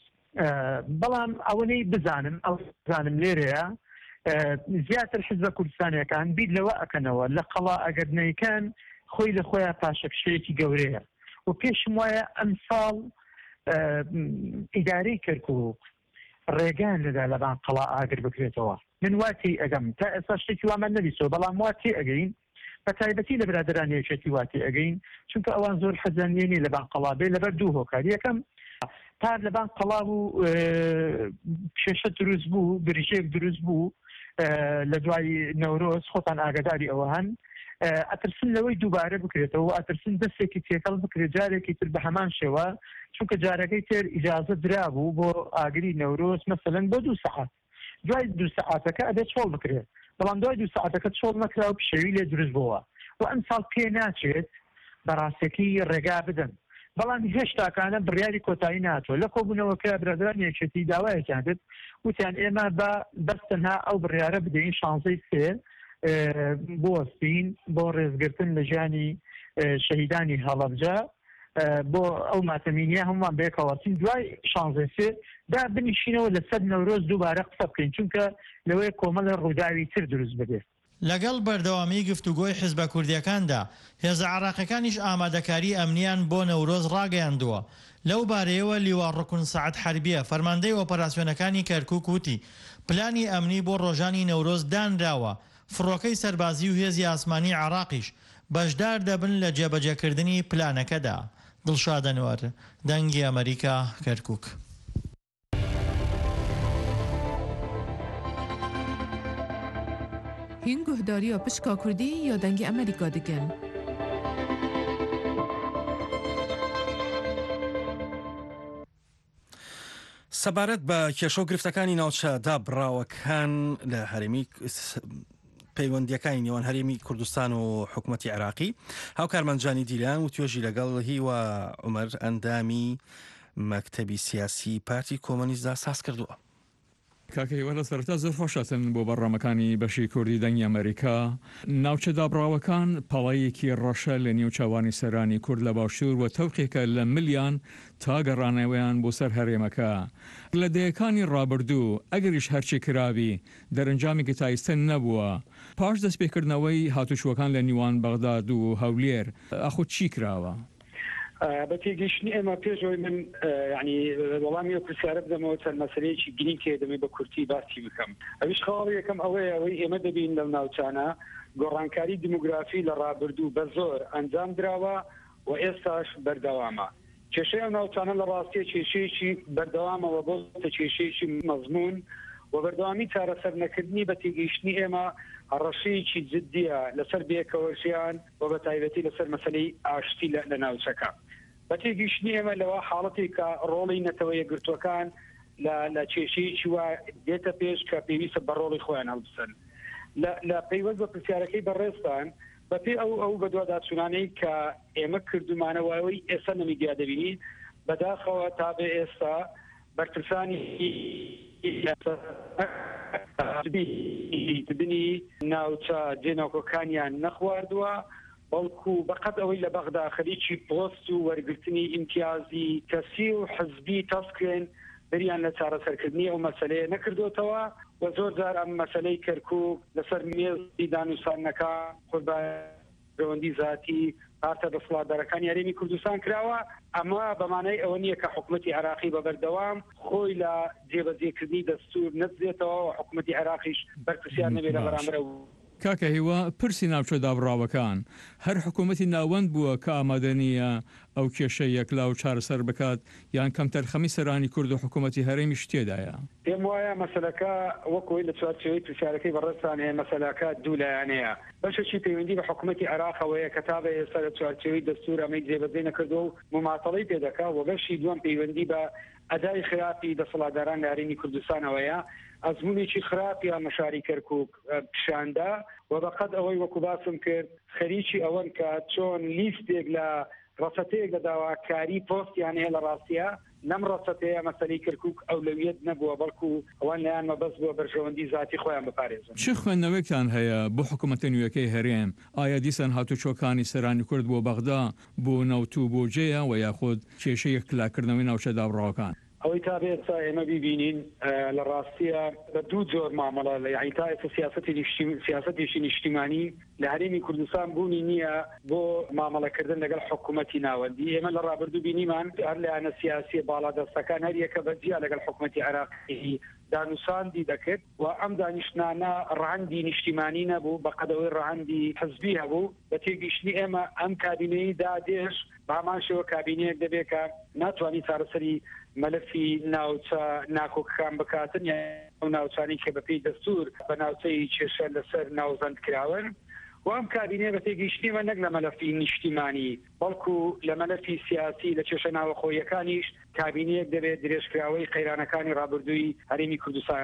بەڵام ئەوەی بزانم ئەو بزانم لێرەیە زیاتر حیزبە کوردستانیەکان بیر لەوە ئەکەنەوە لە قەڵا ئەگەرنەیەکان خۆی لە خۆیان پاشەکشەیەکی گەورەیە و پێشم وایە ئەم ساڵ ئیدارەی کەرکووک ڕێگان لەدا لەبان قەڵا ئاگر بکرێتەوە. من واتی ئەگەم تا ئێستا شتێکی وامان نەبیستەوە بەڵام واتی ئەگەین بە تایبەتی لە برادرانی یەکێتی واتی ئەگەین چونکە ئەوان زۆر حەزانیێنی لەبان قەڵا بێ لەبەر دوو هۆکار. یەکەم پار لەبان قەڵا بوو کێشە دروست بوو برژێک دروست بوو لە دوای نەورۆز خۆتان ئاگاداری ئەوە هەن ئەترسن لەوەی دووبارە بکرێتەوە ئەترسن دەستێکی تێکەڵ بکرێت جارێکی تر بە هەمان شێوە چونکە جارەکەی تر ئیجازە درابوو بۆ ئاگری نەورۆز مەسەلەن بۆ دوو سەعات دوای دوو سەعاتەکە ئەبێت چۆڵ بکرێت بەڵام دوای دوو سەعاتەکە چۆڵ نەکرا و پشەوی لێ دروست بووە و ئەم ساڵ پێ ناچێت بەڕاستەکەی ڕێگا بدەن. بەڵام هێشتاکانە بڕیاری کۆتایی ناتوە لە کۆبوونەوەکە برادران یەکێتی داوایەکیان کرد وتیان ئێمە بە بەستەنها ئەو بڕیارە بدەین شانزەی سێ بۆ وەستین بۆ ڕێزگرتن لە ژیانی شەهیدانی هەڵەبجە بۆ ئەو ماتەمینیە هەمومان بێکەوەستین دوای شانزەی سێ دا بنیشینەوە لە سەد نەورۆز دووبارە قسە بکەین چونکە لەوەی کۆمەڵە ڕووداوی تر دروست ببێت. لەگەڵ بەردەوامی گفتوگۆی حیزبە کوردیەکاندا هێزە عراقیەکانیش ئامادەکاری ئەمنیان بۆ نەورۆز ڕاگەیاندووە. لەو بارەیەوە لیوا ڕکن سەعەد حەربیە فەرماندەی ئۆپەراسیۆنەکانی کەرکووک وتی پلانی ئەمنی بۆ ڕۆژانی نەورۆز دانراوە. فڕۆکەی سەربازی و هێزی ئاسمانی عراقیش بەشدار دەبن لە جێبەجێکردنی پلانەکەدا. دڵشاد ئەنوەر دەنگی ئەمریکا کەرکووک. هین گوهداریە پشکا کوردی یا دەنگی ئەمریکا دەکەن. سەبارەت بە کێشە و گرفتەکانی ناوچە دابڕاوەکان لە هەرێمی پەیوەندیەکانی نێوان هەرێمی کوردستان و حکوومەتی عێراقی هاوکارمەنجانی دیلان و توێژی لەگەڵ هیوا عومەر ئەندامی مەکتەبی سیاسی پارتی کۆمۆنیستدا ساز کردووە. کاکەیوە لە سەرەتا زۆر خۆشاتن بۆ بەڕامەکانی بەشی کوردی دەنگی ئەمریکا. ناوچە دابڕاوەکان پەڵەیەکی ڕەشە لە نێوچاوانی سەرانی کورد لە باشوور و تەوقێکە لە ملیان تا گەڕانەوەیان بۆ سەر هەرێمەکە. لە دەیەکانی ڕابردوو ئەگەریش هەرچی کراوی دەرەنجامێکی تایستن نەبووە. پاش دەستپێکردنەوەی هاتوچوەکان لە نیوان بەغداد و هەولێر ئەخۆ چی کراوە؟ بە تێگەیشتنی ئێمە پێشەوەی من ینی وەڵامی پرسیارە بدەمەوە چەند مەسەلەیەکی گرنگ کێ دەمێ بە کورتی باسی بکەم. ئەویش خاڵ یەکەم ئەوەیە ئەوەی ئێمە دەبین لەو ناوچانە گۆڕانکاری دیموگرافی لە ڕابردوو بە زۆر ئەنجام دراوە و ئێستاش بەردەوامە. کێشەی ئەو ناوچانە لە ڕاستیە کێشەیەکی بەردەوامەوە بۆ کێشەیەکی مەزمون و بەردەوامی چارەسەر نەکردنی بە تێگەیشتنی ئێمە ڕەشەیەکی جددیە لەسەر بێکەوەژیان و بە تایبەتی لەسەر مەسەلەی ئاشتی لە ناوچەکە. بە تێگەیشتنی ئێمە لەوە حاڵەتی کە ڕۆڵی نەتەوە یەکگرتووەکان لە کێشەیەکی وا دێتە پێش کە پێویستە بە ڕۆڵی خۆیان هەڵبسن. لە پەیوەست بە پرسیارەکەی بەڕێستان بەپێ ئەو ئەو بەدواداچوونانەی کە ئێمە کردومانەوەی ئێستا نەمیدیا دەبینی بەداخەوە تا بێ ئێستا بەرپرسانی بنی ناوچە جێناوکۆکانیان نەخواردووە بەڵکو بەقەت ئەوەی لە بەغدا خەریکی پۆست و وەرگرتنی ئیمتیازی کەسی و حزبی تەسکرێن بریان لە چارەسەرکردنی ئەو مەسەلەیە نەکردوتەوە و زۆر جار ئەم مەسەلەی کەرکووک لەسەر مێزی دانووسانەکە خۆبەرەوەندی ذاتی هاتە دەسەڵاتدارەکانی هەرێمی کوردستان کراوە. ئەمە بەمانای ئەوە نییە کە حکوومەتی عێراقی بەبەردەوام خۆی لە جێبەجێکردنی دەستور نەچێتەوە و حکوومەتی عێراقیش بەرپرسیار نەبێت لە بەرامبەر کاکە هیوا پرسی ناوچە دابڕاوەکان هەر حکوومەتی ناوەند بووە کە ئامادە نییە ئەو کێشەی یەکلا و چارەسەر بکات یان کەم تەرخەمی سەرانی کورد و حکوومەتی هەرێمیش تێدایە. پێم وایە مەسەلەکە وەکوی لە چوارچێوەی پرسیارەکەی بەڕێستان هەیە مەسەلەکە دوو لایەنەیە. بەشێکی پەیوەندی بە حکوومەتی عێراقەوەیە کە تا بە ئێستا لە چوارچێوەی دەستور ئەمەی جێبەجێ نەکردو و مماتەڵەی پێدەکا و بەشی دووەم پەیوەندی بە ئەدای خراپی دەسەڵاتداران لە هەرێمی کوردستانەوەیە ئەزمونێکی خراپیان مەشاری کەرکووک پیشاندا و بەقەت ئەوەی وەکو باسم کرد خەریکی ئەوەن کە چۆن لیستێک لە ڕەسەتەیەک لە داواکاری پۆستیان هەیە لە ڕاستیە لەم ڕەسەتەیە مەسەلەی کەرکووک ئەولەویەت نەبووە بەڵکو ئەوان لایەن مەبەست بووە بەرژەوەندی ذاتی خۆیان بپارێزن. چه خوێندنەوەیەکتان هەیە بۆ حکوومەتە نوێیەکەی هەرێم؟ ئایا دیسان هاتوچۆکانی سەرانی کورد بۆ بەغدا بۆ نەوتوو بۆ جێیە و یاخود کێشەیە کلاکردنەوەی ناوچە دابڕاوەکان؟ ئەوەی تا بێت ئێمە ببینین لە ڕاستیە بە دوو جۆر مامەڵە لە یعنی تا ئێستا سیاسەتێکی نیشتیمانی لە هەرێمی کوردستان بوونی نییە بۆ مامەڵەکردن لەگەڵ حکوومەتی ناوەندی. ئێمە لە ڕابردوو بینیمان هەر لایەنە سیاسی باڵادەستەکان هەر یەکە بەجیا لەگەڵ حکوومەتی عێراقی دانووساندی دەکرد و ئەم دانیشتانە ڕەهەندی نیشتیمانی نەبوو بەقەدەوەی ڕەهەندی حزبی هەبوو. بە تێگەیشتنی ئێمە ئەم کابینەی دادێش بەهەمان شێوە کابینەیەک دەبێت کە ناتوانانی چارەسەری مەلەفی ناوچە ناکۆکەکان بکاتن یا ئەو ناوچانی کە بەپێی دەستور بە ناوچەی کێشە لەسەر ناوزەند کراون و ئەم کابینێ بە تێگەیشتنیمە نەک لە مەلەفی نیشتیمانی بەڵکو لە مەلەفی سیاسی لە کێشە ناوەخۆیەکانیش کابینەیەک دەبێت درێژکراوەی قەیرانەکانی ڕابردووی هەرێمی کوردستان.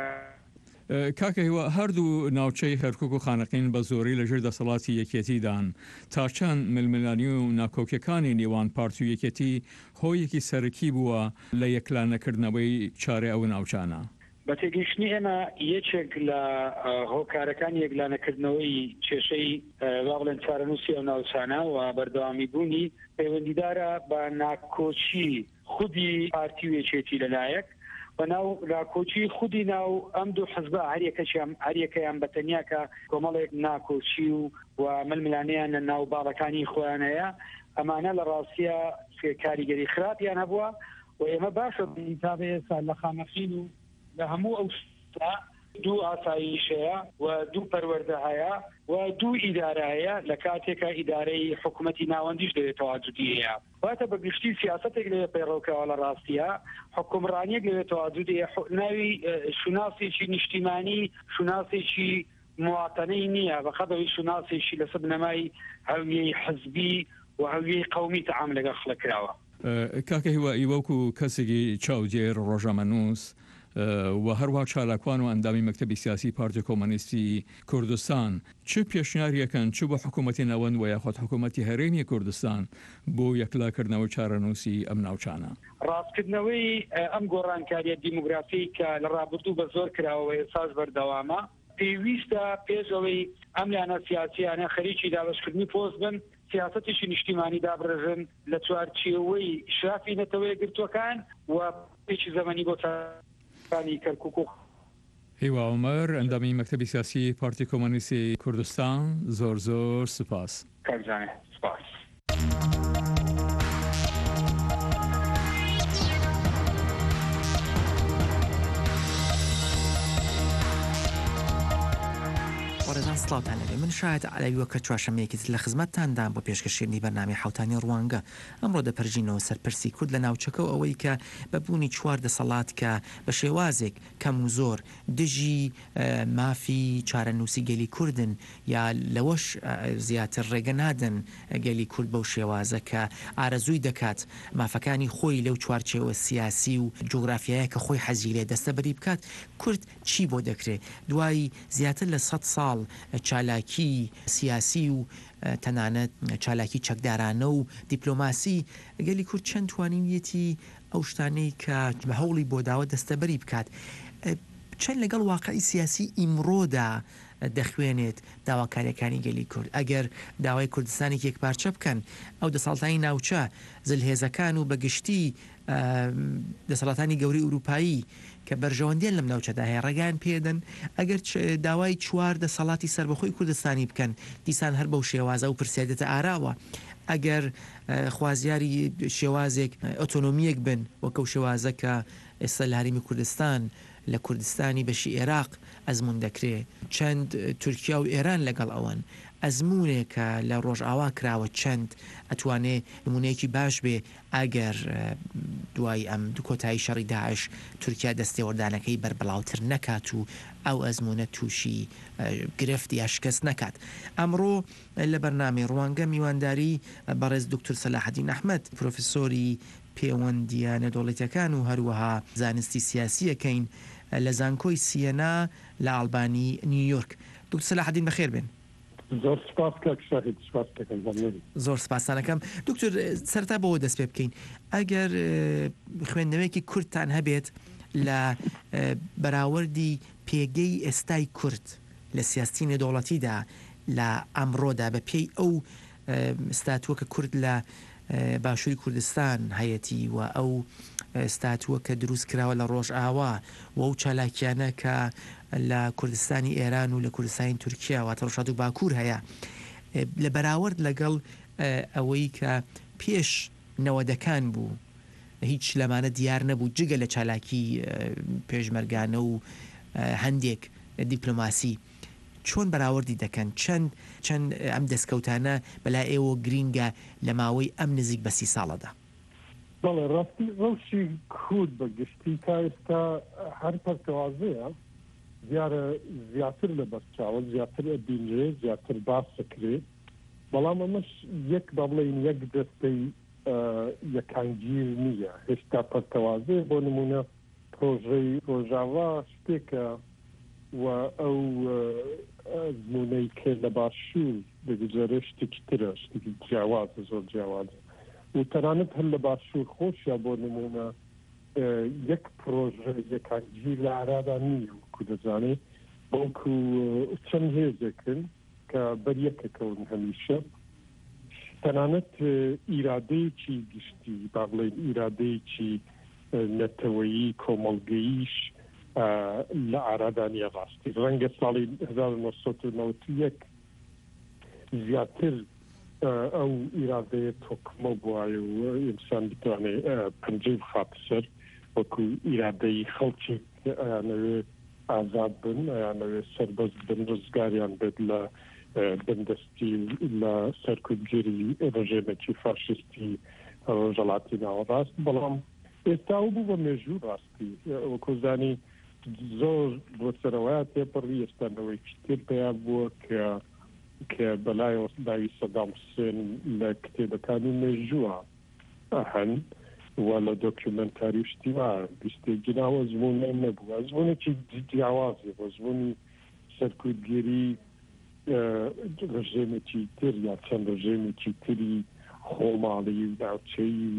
کاکە هیوا هەردوو ناوچەی کەرکووک و خانەقین بە زۆری لەژێر دەسەڵاتی یەکێتیدان تا چەند ململانی و ناکۆکیەکانی نێوان پارتی و یەکێتی هۆیەکی سەرەکی بووە لە یەکلانەکردنەوەی چارە ئەو ناوچانە. بە تێگەیشتنی ئێمە یەکێک لە هۆکارەکانی یەکلانەکردنەوەی کێشەی وا بڵێن چارەنووسی ئەو ناوچانە و بەردەوامی بوونی پەیوەندیدارە بە ناکۆچی خودی پارتی و یەکێتی لەلایەک و ناو ناکۆچی خودی ناو ئەم دوو حزبە هەریەکەیان هەریەکەیان بەتەنیا کە کۆمەڵێک ناکۆچی و و ململانەیان لە ناو باڵەکانی خۆیان هەیە. ئەمانە لە ڕاستیە کاریگەری خراپیان هەبووە و ئێمە باشە تا بە ئێستا لە خانەقین و لە هەموو ئەو دوو ئاسایشەیە و دوو پەروەردە هەیە و دوو ئیدارە هەیە لە کاتێکە ئیدارەی حکوومەتی ناوەندیش دەوێت تەواجودی هەیە. واتە بە گشتی سیاسەتێک لەوێ پەیڕەوکەوە لە ڕاستیە حکومڕانیەک لەوێت تەواجودی ناوی شوناسێکی نیشتیمانی شوناسێکی مواتەنەی نییە بەخەدەوەی شوناسێکی لەسەر بنەمای هەویەی حزبی و هەویەی قەومی تەعام لەگەڵ خڵەکراوە. کاکە هیوا ئیوەکو کەسێکی چاودێر ڕۆژەمەنووس و هەروە چالاکوان و ئەندامی مەکتەبی سیاسی پارتی کۆمۆنیستی کوردستان چه پێشنیاریەکەن چ بۆ حکوومەتی نەوەند و یاخود حکوومەتی هەرێمی کوردستان بۆ یەکلاکردنەوە چارەنووسی ئەم ناوچانە؟ ڕاستکردنەوەی ئەم گۆڕانکاریە دیموگرافی کە لە ڕابردوو بە زۆر کراوە ئێساش بەردەوامە پێویستە پێشەوەی ئەم لایەنە سیاسیانە خەریکی دابەشکردنی پۆست بن سیاسەتێکی نیشتیمانی دابڕژن لە چوارچێوەی شافی نەتەوەی گرتوەکان و پێچی زەمەنی بۆ کەرکووک. هیوا عومەر ئەندامی مەکتەبی سیاسی پارتی کۆمۆنیستی کوردستان زۆر زۆر سوپاس. کاکجانێ سوپاس. ڕێزان سڵاوتان لەبێ من شاید عەلەویوە کە چوارشەمەیەکی لە خزمەتتاندان بۆ پێشکەشێنی بەرنامەی حوتانی ڕوانگە ئەمڕۆ دەپەرژینەوە سەرپرسی کورد لە ناوچەکە و ئەوەی کە بەبوونی چوار دەسەڵات کە بە شێوازێک کەم و زۆر دژی مافی چارەنووسی گەلی کوردن یا لەوەش زیاتر ڕێگە نادن گەلی کورد بەو شێوازە کە ئارەزووی دەکات مافەکانی خۆی لەو چوارچێوە سیاسی و جوگرافیایە کە خۆی حەزی لێ دەستەبەری بکات کورد چی بۆ دەکرێت دوای زیاتر لە سەد ساڵ چالاکی سیاسی و تەنانەت چالاکی چەکدارانە و دیپلۆماسی گەلی کورد چەند توانینیەتی ئەو شتانەی کە بە هەوڵی بۆ داوە دەستەبەری بکات چەند لەگەڵ واقعی سیاسی ئیمڕۆدا دەخوێنێت داواکاریەکانی گەلی کورد ئەگەر داوای کوردستانی یەکپارچە بکەن ئەو دەسەڵاتانی ناوچە زلهێزەکان و بەگشتی دەسەڵاتانی گەوری ئوروپایی کە بەرژەوەندێن لەم ناوچەدا هەیە ڕێگان پێدەن ئەگەر داوای چوار دەسەڵاتی سربەخۆی کوردستانی بکەن دیسان هەر بەو شێوازە و پرسیادێتە ئاراوە ئەگەر خوازیاری شێوازێک ئۆتۆنۆمیەک بن وەکەو شێوازە کە ئێستا لە هەرێمی کوردستان لە کوردستانی بەشی عێراق ئەزمون دەکرێت چەند تورکیا و ئێران لەگەڵ ئەوەن ئەزمونێکە لە ڕۆژئاوا کراوە چەند ئەتوانێت نمونەیەکی باش بێ ئەگەر دوای ئەم کۆتایی شەڕی داعش تورکیا دەستێوەردانەکەی بەربڵاوتر نەکات و ئەو ئەزمونە تووشی گرفتی یا شکست نەکات. ئەمڕۆ لە بەرنامەی ڕوانگە میوانداری بەڕێز دکتۆر سەلاحەدین ئەحمەد پرۆفسۆری پەیوەندیە نەدۆڵەتیەکان و هەروەها زانستی سیاسیەکەین لە زانکۆی سیەنا لە ئەڵبانی نیویۆرک. دکتۆر سەلاحەدین بەخێر بێن. زۆر سپاس شاهد سپاس زۆر سپاسانەکەم. دکتۆر سەرتا بەوە دەست پێ بکەین ئەگەر خوێندنەوەیەکی کوردتان هەبێت لە بەراوردی پێگەی ئێستای کورد لە سیاسی نێودەوڵەتیدا لە ئەمڕۆدا بە پێی ئەو ستاتووە کە کورد لە باشووری کوردستان هەیەتی و ئەو ستاتووە کە دروست کراوە لە ڕۆژئاوا و ئەو چالاکیانە کە لە کوردستانی ئێران و لە کوردستانی تورکیا واتە ڕۆژهات و باکوور هەیە لە بەراورد لەگەڵ ئەوەی کە پێش نەوەدەکان بوو هیچ لەمانە دیار نەبوو جگە لە چالاکی پێشمەرگانە و هەندێک دیپلۆماسی چۆن بەراوردی دەکەن چەند چەند ئەم دەستکەوتانە بەلای ئێوە گرینگە لە ماوەی ئەم نزیک بە سی ساڵەدا. بەڵێ ڕاستی ڕەوشی کورد بە گشتی تا ئێستا هەر پەرتەوازەیە دیارە زیاتر لە بەرچاوە زیاتر ئەبینرێ زیاتر باسەکرێت بەڵام ئەمەش یەک بە بڵێن یەک دەستەی یەکانگیر نییە هێشتا پەرتەوازەیە بۆ نمونە پرۆژەی ڕۆژاوا شتێکە و ئەو زمونەی کە لە باشوور دەگوزارێ شتێکی ترە شتێکی جیاوازە زۆر جیاوازە و تەنانەت هەر لە باشوور خۆشیە بۆ نمونە یەک پرۆژە یەکانگیر لە عرادا نییە وەکو دەزانێت بەڵکو چەند هێزێکن کە بەریەکەکەون هەمیشە تەنانەت ئیرادەیەکی گشتی با بڵێن ئیرادەیەکی نەتەوەیی کۆمەڵگەییش لە ئارادانیە ڕاستی ڕەنگە ساڵی هەزار و نۆ سەد و نەوەت و یەک زیاتر ئەو ئیرادەیە تۆکمە بووایە و ئینسان بتوانێت پەنجەی بخاتە سەر وەکو ئیرادەی خەڵکی ئەیانەوێ ئازاد بن ئەیانەوێ سەربەست بن ڕزگاریان بێت لە بەندەستی لە سەرکوتگیری ڕژێمێکی فاشستی ڕۆژهەڵاتی ناوەڕاست بەڵام ئێستا و بوو بە مێژوو ڕاستی وەکوزانی زۆر بۆ سەرەوەیە تێپەڕی ئێستانەوەیکی تر پێیان بووە کە کە بەلای داوی سەدام حوسێن لە کتێبەکانی مێژووە هەن و لە دۆکیومنتاری شتیوا بیستێکی ناوە زمونە نەبووە زمونێکی جیاوازی بۆ زمونی سەرکوتگیری ڕژێمێکی تر یا چەند ڕژێمێکی تری خۆماڵی و ناوچەی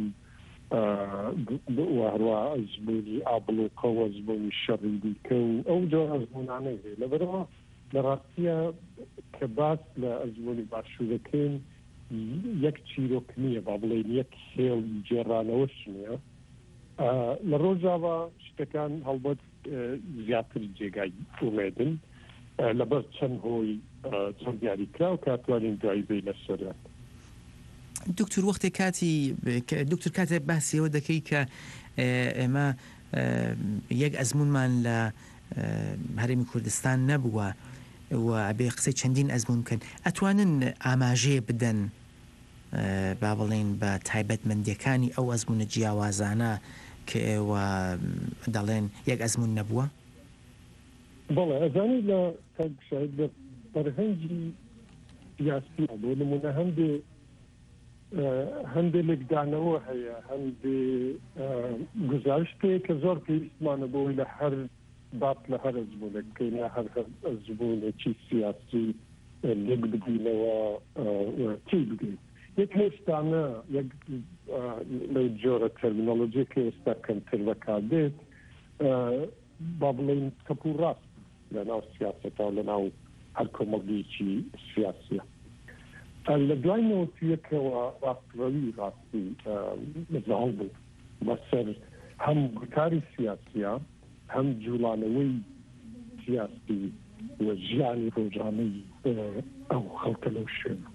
و هەروە زمونی ئابلۆکە و زمونی شەڕی دیکە و ئەو جۆرە زمونانەی هەیە لەبەرەوە لە ڕاستیە کە باس لە ئەزمموی باشوورەکەین یەک چیرۆک نییە با بڵێن یەک هێڵ جێڕانەوەش نییە لە ڕۆژاوا شتەکان هەڵبەت زیاتر جێگای ئومێدن لەبەر چەند هۆی چەند دیاریکرا و کاتوانین دوایی بێ لەسەرات. دکتور وەختێک کاتی دکتور کاتێک باسیەوە دەکەی کە ئێمە یەک ئەزمونمان لە هەرێمی کوردستان نەبووە و بێ قسەی چەندین ئەزمون بکەن ئەتوانن ئاماژەیە بدەن با بڵێن بە تایبەتمەندیەکانی ئەو ئەزمونە جیاوازانە کە ئێوە دەڵێن یەک ئەزمون نەبووە؟ بەڵێ ئەزانی لە شاید لە بەرهەنگی سیاسی بۆ نمونە هەندێ هەندێک لێکدانەوە هەیە هەندێ گزارشتەیە کە زۆر پێویستمانە بۆی لە هەر بات لە هەر ئەزمونەکەین یا هەر ئەزمونێکی سیاسی لێک بدینەوە چی بگەین یەک هێشتانە یەک لەو جۆرە تەرمینۆلۆجی کە ئێستا کەمتر بەکاردێت با بڵێن کەپ و ڕاست لە ناو سیاسەتەوە لە ناو هەر کۆمەڵگەیەکی سیاسیە لە دوای نەوەتویەکەوە ڕاستڕەوی ڕاستی مەزاڵ بوو بەسەر هەم گوتاری سیاسیە هەم جوڵانەوەی سیاسی و ژیانی ڕۆژانەی ئەو خەڵکە لەو شوێنە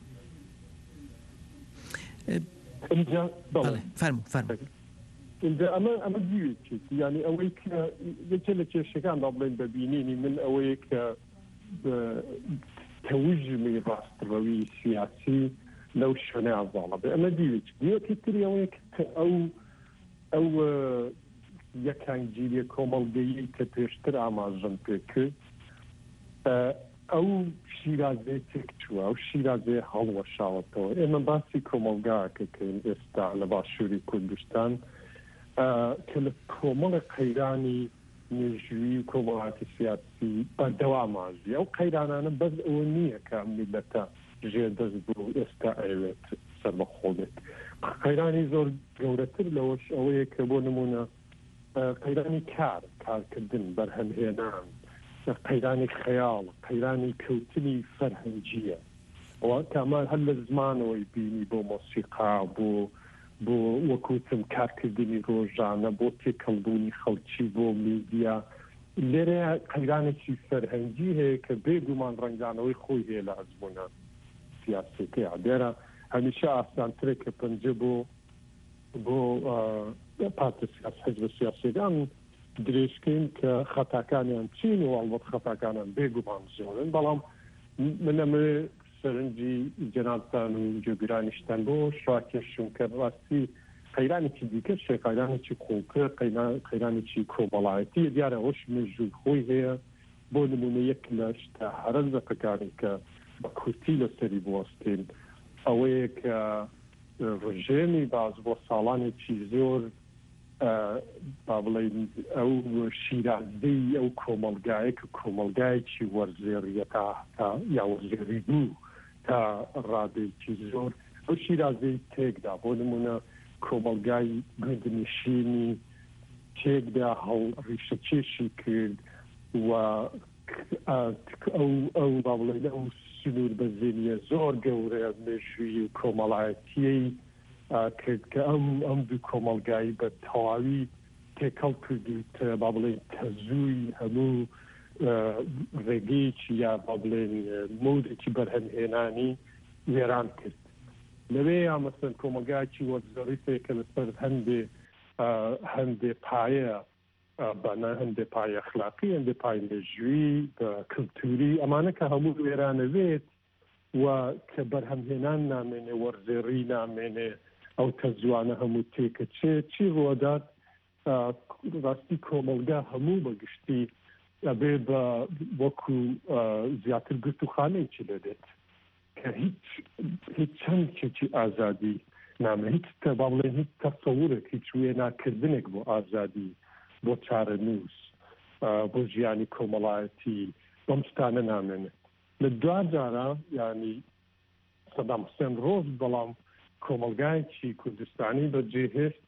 اینجا فەرموو فەرموو اینجا ئەمە ئەمە دیوێتێتی یعنی ئەوەی کە یەکێ لە کێشەکاندا بڵێن بەبینینی من ئەوەیە کە تەوژمی ڕاستڕەوی سیاسی لەو شوێنە ئازاڵە بێ ئەمە دیوێت دیوەتی تری ئەوەیە کە ئەو ئەو یەکانگیریە کۆمەڵگەیی کە پێشتر ئاماژەم پێ کرد ئەو شیرازەیە تێک چووە ئەو شیرازەیە هەڵوەشاوەتەوە ئێمە باسی کۆمەلگاکەکەین ئێستا لە باشووری کوردستان کە لە کۆمەڵە قەیرانی مێژووی و کۆمەڵاتی سیاسی بەردەوامازی ئەو قەیرانانە بەس ئەوە نییە کە میلەتە ژێردەست بوو ئێستا ئەوێت سەربەخۆ بێت قەیرانی زۆر گەورەتر لەوەش ئەوەیە کە بۆ نمونە قەیرانی کار کارکردن بەرهەمهێنان قەیرانی خەیاڵ قەیرانی کەوتنی فەرهەنگیە کامان هەر لە زمانەوەی بینی بۆ مۆسیقا بۆ بۆ وەکوتم کارکردنی ڕۆژانە بۆ تێکەڵبوونی خەڵکی بۆ میدیا لێرە قەیرانێکی فەرهەنگی هەیە کە بێگومان ڕەنگدانەوەی خۆی هەیە لە ئەزمونە سیاسەکەی دێرە هەمیشە ئاسانترە کە پەنجە بۆ بۆ پارتە سیاسی حزب سیاسیەکان درێژکەین کە خەتاکانیان چین و ئەڵبەت خەتاکانیان بێگومان زۆرن بەڵام من ئەمە سەرنجی جەنابتان و جێگرانیشتان بۆ شاکێشم کە ڕاستی قەیرانێکی دیکە شێ قەیرانێکی خۆکە قەیرانێکی کۆمەڵایەتی دیارە ئەوش مێژووی خۆی هەیە بۆ نمونە یەک لە شتە هەرەزەقەکانی کە بە کورتی لەسەری بوەستین ئەوەیە کە ڕژێمی باز بۆ ساڵانێکی زۆر با بڵێن ئەو شیرازەی ئەو کۆمەلگایە کە کۆمەلگایەکی وەرزێریە تا یا وەرزێری بوو تا ڕادێکی زۆر ئەو شیرازەی تێکدا بۆ نمونە کۆمەلگای گوندنشینی تێکدا هەڵ ڕیشەکێشی کرد و ئەو ئەو با بڵێن ئەو سنوور بەزێنیە زۆر گەورە مێژووی و کۆمەڵایەتیەی کرد کە ئەم ئەم دوو کۆمەلگایی بە تەواوی تێکەڵ کردوت با بڵێن تەزووی هەموو ڕێگەیەکی یا با بڵێن مودێکی بەرهەمهێنانی وێران کرد لەوێ یا مەسەن کۆمەلگایکی وەرزەڕیفێک کە لەسەر هەندێ هەندێ پایە بەنا هەندێ پای ئەخلاقی هەندێ پای مێژووی کلتوری ئەمانە کە هەموو وێرانەوێت و کە بەرهەمهێنان نامێنێ وەرزێڕی نامێنێ ئەو تەزوانە هەموو تێکەچێت چی ڕۆدات ڕاستی کۆمەلگا هەموو بەگشتی ئەبێ بە وەکو زیاتر گرت و خانەیەکی لێدێت کە هیچ هیچ چەند کێکی ئازادی نامێ هیچ تە با بڵێن هیچ تەسەورێک هیچ وێناکردنێک بۆ ئازادی بۆ چارەنووس بۆ ژیانی کۆمەڵایەتی بەم شتانە نامێنێت لە دوا جارە ینی سەدام حوسێن ڕۆژ بەڵام کۆمەلگایکی کوردستانی بەجێهێشت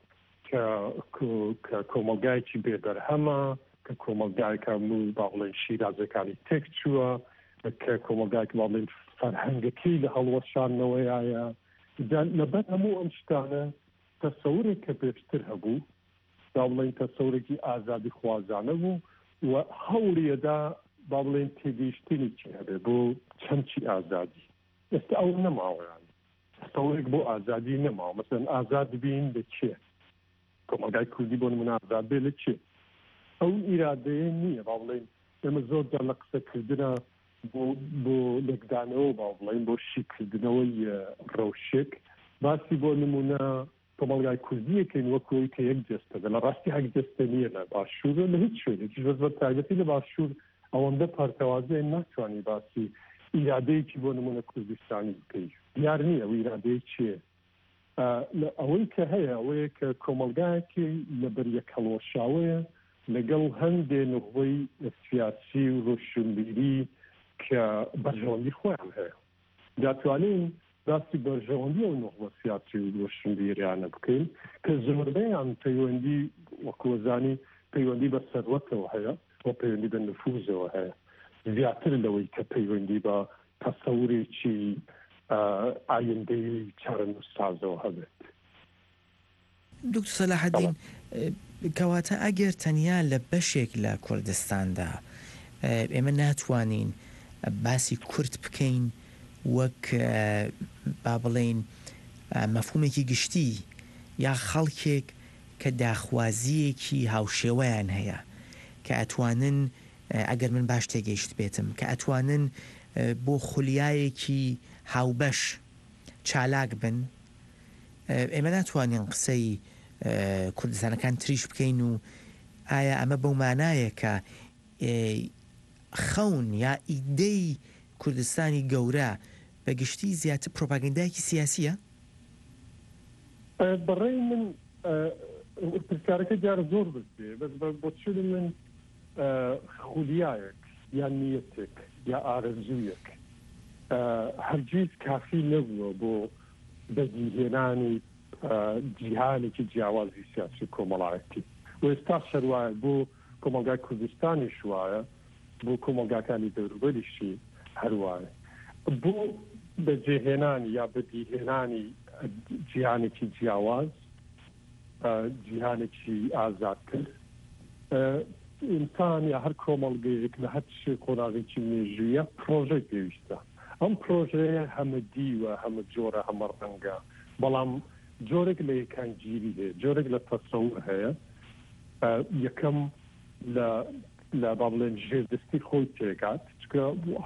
کە کۆمەلگایکی بێبەرهەمە کە کۆمەلگایکە هەموو با بڵێن شیرازەکانی تێک چووە کە کۆمەلگایکی با بڵێن فەرهەنگەکەی لە هەڵوەشاندنەوەیایە لەبەر هەموو ئەم شتانە تەسەورێک کە پێشتر هەبوو با بڵێن تەسەورێکی ئازادی خوازانە بوو و هەوڵیەدا با بڵێن تێگەیشتنێکی هەبێ بۆ چەندچی ئازادی ئێستا ئەو نەماوەیان تەسەورێک بۆ ئازادی نەماوە مەسەن ئازاد بین لە چێ کۆمەلگای کوردی بۆ نمونە ئازاد بێ لە چێ ئەو ئیرادەیە نییە با بڵێن ئێمە زۆر جار لە قسەکردنە بۆ بۆ لێکدانەوە با بڵێن بۆ شیکردنەوەی ڕەوشێک باسی بۆ نمونە کۆمەلگای کوردیەکەین وەکوی کە یەک جستەدە لە ڕاستی هەک جستە نییە لە باشوور لە هیچ شوێنێکی بەس بە تایبەتی لە باشوور ئەوەندە پارتەوازەیە ناتوانانی باسی ئیرادەیەکی بۆ نمونە کوردستانی بکەی دیار نییە ئەو ئیرادەیە چییە ئەوەی کە هەیە ئەوەیە کە کۆمەلگایەکی لەبەر یەک هەڵوەشاوەیە لەگەڵ هەندێ نخۆی سیاسی و ڕۆشنبیری کە بەرژەوەندی خۆیان هەیە دەتوانین داستی بەرژەوەندی ئەو نخوە سیاسی و ڕۆشنبیریانە بکەین کە زۆربەیان پەیوەندی وەکوەزانی پەیوەندی بە سەروەتەوە هەیە و پەیوەندی بە نفوزەوە هەیە زیاتر لەوەی کە پەیوەندی بە تەسەورێکی ئایندەی چارەنووسسازەوە هەبێت. دکتۆر سەلاحەدین کەواتە ئەگەر تەنیا لە بەشێک لە کوردستاندا ئێمە ناتوانین باسی کورد بکەین وەک با بڵێین مەفهومێکی گشتی یا خەڵکێک کە داخوازیەکی هاوشێوەیان هەیە کە ئەتوانن ئەگەر من باش تێگەیشت بێتم کە ئەتوانن بۆ خولیایەکی هاوبەش چالاک بن، ئێمە ناتوانین قسەی کوردستانەکان تریش بکەین و ئایا ئەمە بەو مانایە کە خەون یا ئیدەی کوردستانی گەورە بە گشتی زیاتر پرۆپاگەندایەکی سیاسیە؟ بەڕێی من پرسیارەکە دیارە زۆر بێ بۆ چون من خولیایەک یا نیەتێک یا ئارەزوویەک هەرگیز کافی نەبووە بۆ بەجیهێنانی جیهانێکی جیاوازی سیاسی کۆمەڵایەتی و ئێستا شەروایە بۆ کۆمەلگای کوردستانی شوایە بۆ کۆمەلگاکانی دەوروبەریشی هەروایە بۆ بەجێهێنانی یا بەدیهێنانی جیهانێکی جیاواز جیهانێکی ئازادتر ئینسان یا هەر کۆمەڵگەیەک لە هەر شێ قۆناغێکی مێژوویە پرۆژەی پێویستە. ئەم پرۆژەیە هەمە دیوە هەمە جۆرە هەمە ڕەنگە، بەڵام جۆرێک لە یەکان گیری هەیە، جۆرێک لە تەسەور هەیە. یەکەم لە با بڵێن ژێردەستی خۆی تێگات چکە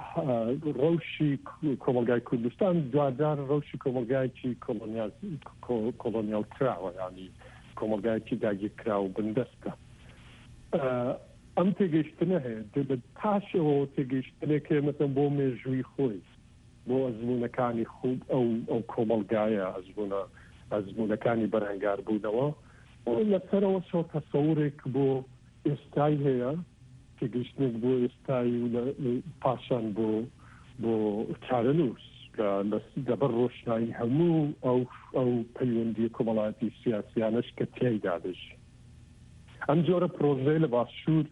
ڕەوشی کۆمەلگای کوردستان دوادار ڕەوشی کۆمەلگایکی کۆلۆنیال کراوە، ینی کۆمەلگایکی داگیرکرا و بندەستە. ئەم تێگەیشتنە هەیە دەبێت پاشەوە تێگەیشتنێک مەسەن بۆ مێژووی خۆی بۆ ئەزمونەکانی خوب ئەو ئەو کۆمەلگایە ئەزمونە ئەزمونەکانی بەرهەنگار بوونەوە لەسەرەوە شۆ تەسەورێک بۆ ئێستای هەیە تێگەیشتنێک بۆ ئێستای و پاشان بۆ بۆ چارەنووس لەبەر ڕۆشنایی هەموو ئەو ئەو پەیوەندی کۆمەڵایەتی سیاسیانەش کە تێیدا دەژی. ئەم جۆرە پرۆژەی لە باشوور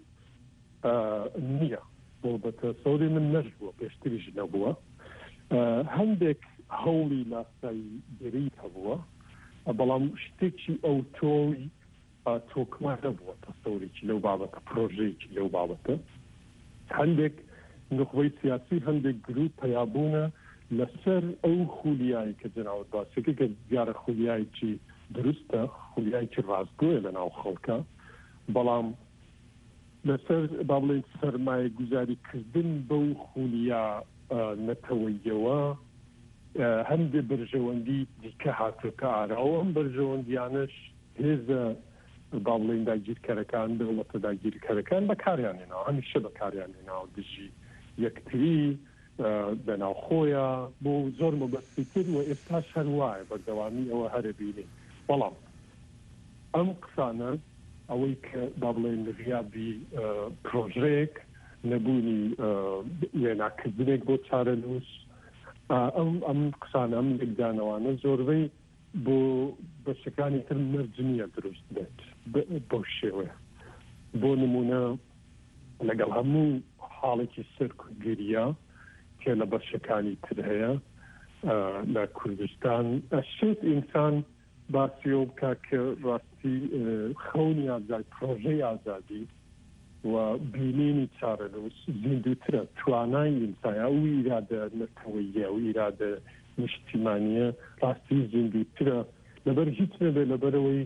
نییە بۆ بە تەسەوری من نەژبووە پێشتریش نەبووە. هەندێک هەوڵی ناسایی گەری هەبووە بەڵام شتێکی ئەو تۆی تۆکمان نەبووە تەسەورێکی لەو بابەتە پرۆژەیەکی لەو بابەتە. هەندێک نخبەی سیاسی هەندێک گروپ پەیابوونە لەسەر ئەو خولیایی کە جەناوت باسێکە کە دیارە خولیایکی دروستە، خولیایکی ڕاستگۆیە لە ناو خەڵکە، بەڵام لەسەر با بڵێن سەرمایە گوزاریکردن بەو خولیا نەتەوەیەوە هەندێ بەرژەوەندی دیکە هاتوکە ئاراوە. ئەم بەرژەوەندیانش هێزە با بڵێن داگیرکەرەکان دەوڵەتە داگیرکەرەکان بەکاریانێنەوە، هەمیشە بەکاریانێنەوە دژی یەکتری بەناو خۆیە بۆ زۆر مەبەستی کرد و ئێستاش هەروایە بەردەوامی ئەوە هەرە بینێ. بەڵام ئەم قسانە ئەوەی کە با بڵێن غیابی پرۆژەیەک نەبوونی وێناکردنێک بۆ چارەنووس ئەم ئەم قسانە ئەم لێکدانەوانە زۆربەی بۆ بەشەکانی تر مەرجنیە دروست بێت بۆ شێوەیە. بۆ نمونە لەگەڵ هەموو حاڵێکی سەرکوتگیریە کە لە بەشەکانی تر هەیە لە کوردستان ئەشێت ئینسان باسیەوە بکە کە ڕاستی خەونی ئازاد پرۆژەی ئازادی و بینینی چارەنووس زیندووترە، توانای ئینسانە و ئیرادە نەتەوەییە و ئیرادە نیشتیمانیە ڕاستی زیندووترە لەبەر هیچ نەبێ لەبەرەوەی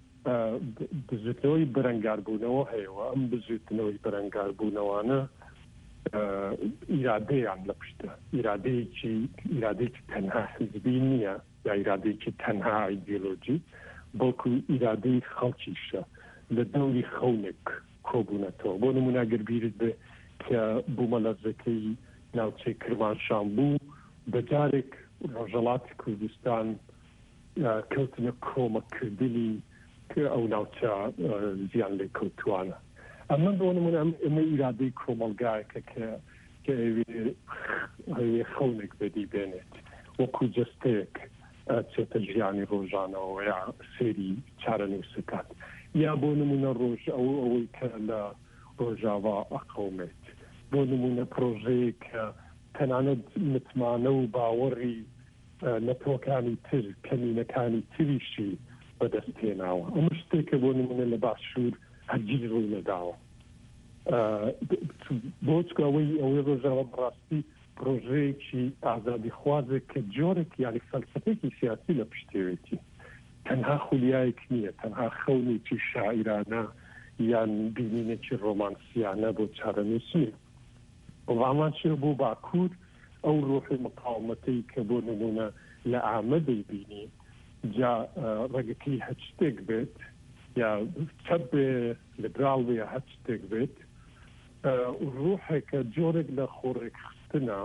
بزوتنەوەی بەرەنگاربوونەوە هەیەوە. ئەم بزوتنەوەی بەرەنگاربوونەوانە ئیرادەیان لە پشتە، ئیرادەیەکی ئیرادەیەکی تەنها حزبی نییە یا ئیرادەیەکی تەنها ئایدیۆلۆجی، بەڵکو ئیرادەی خەڵکیشە لە دەوری خەونێک کۆبوونەتەوە. بۆ نمونە گەر بیرت بێ کە بوومەلەرزەکەی ناوچەی کرماشان بوو بەجارێک ڕۆژهەڵاتی کوردستان کەوتنە کۆمەکردنی کە ئەو ناوچە زیان لێ کەوتوانە. ئەمە بۆ نمونە ئەمە ئیرادەی کۆمەلگایەکە کە کە ئەوێ خەونێک بەدی بێنێت وەکو جەستەیەک چێتە ژیانی ڕۆژانەوە یا سێری چارەنووسەکات، یا بۆ نمونە ڕۆژ ئەو ئەوەی کە لە ڕۆژاوا ئەقەومێت بۆ نمونە پرۆژەیە کە تەنانەت متمانە و باوەڕی نەتۆکانی تر کەمینەکانی تریشی بەدەستهێناوە ئەم شتێکە بۆ نمونە لە باشوور هەرگیز ڕووی نەداوە بۆ چکەوەی ئەوەی ڕۆژاوە بڕاستی پرۆژەیەکی ئازادی خوازێک کە جۆرێک یاری فەلسفەیەکی سیاسی لە پشتێوێتی تەنها خولیایەک نییە تەنها خەونێکی شاعیرانە یان بینینێکی ڕۆمانسیانە بۆ چارەنووسی بەڵامان چێ بۆ باکوور ئەو ڕۆحی مقاومەتەی کە بۆ نمونە لە ئامە دەیبینی جا ڕێگەکەی هەچ شتێک بێت یا چەپ بێ لەبراڵ بێ هەچ شتێک بێت ڕوحێکە جۆرێک لە خۆڕێک خستنە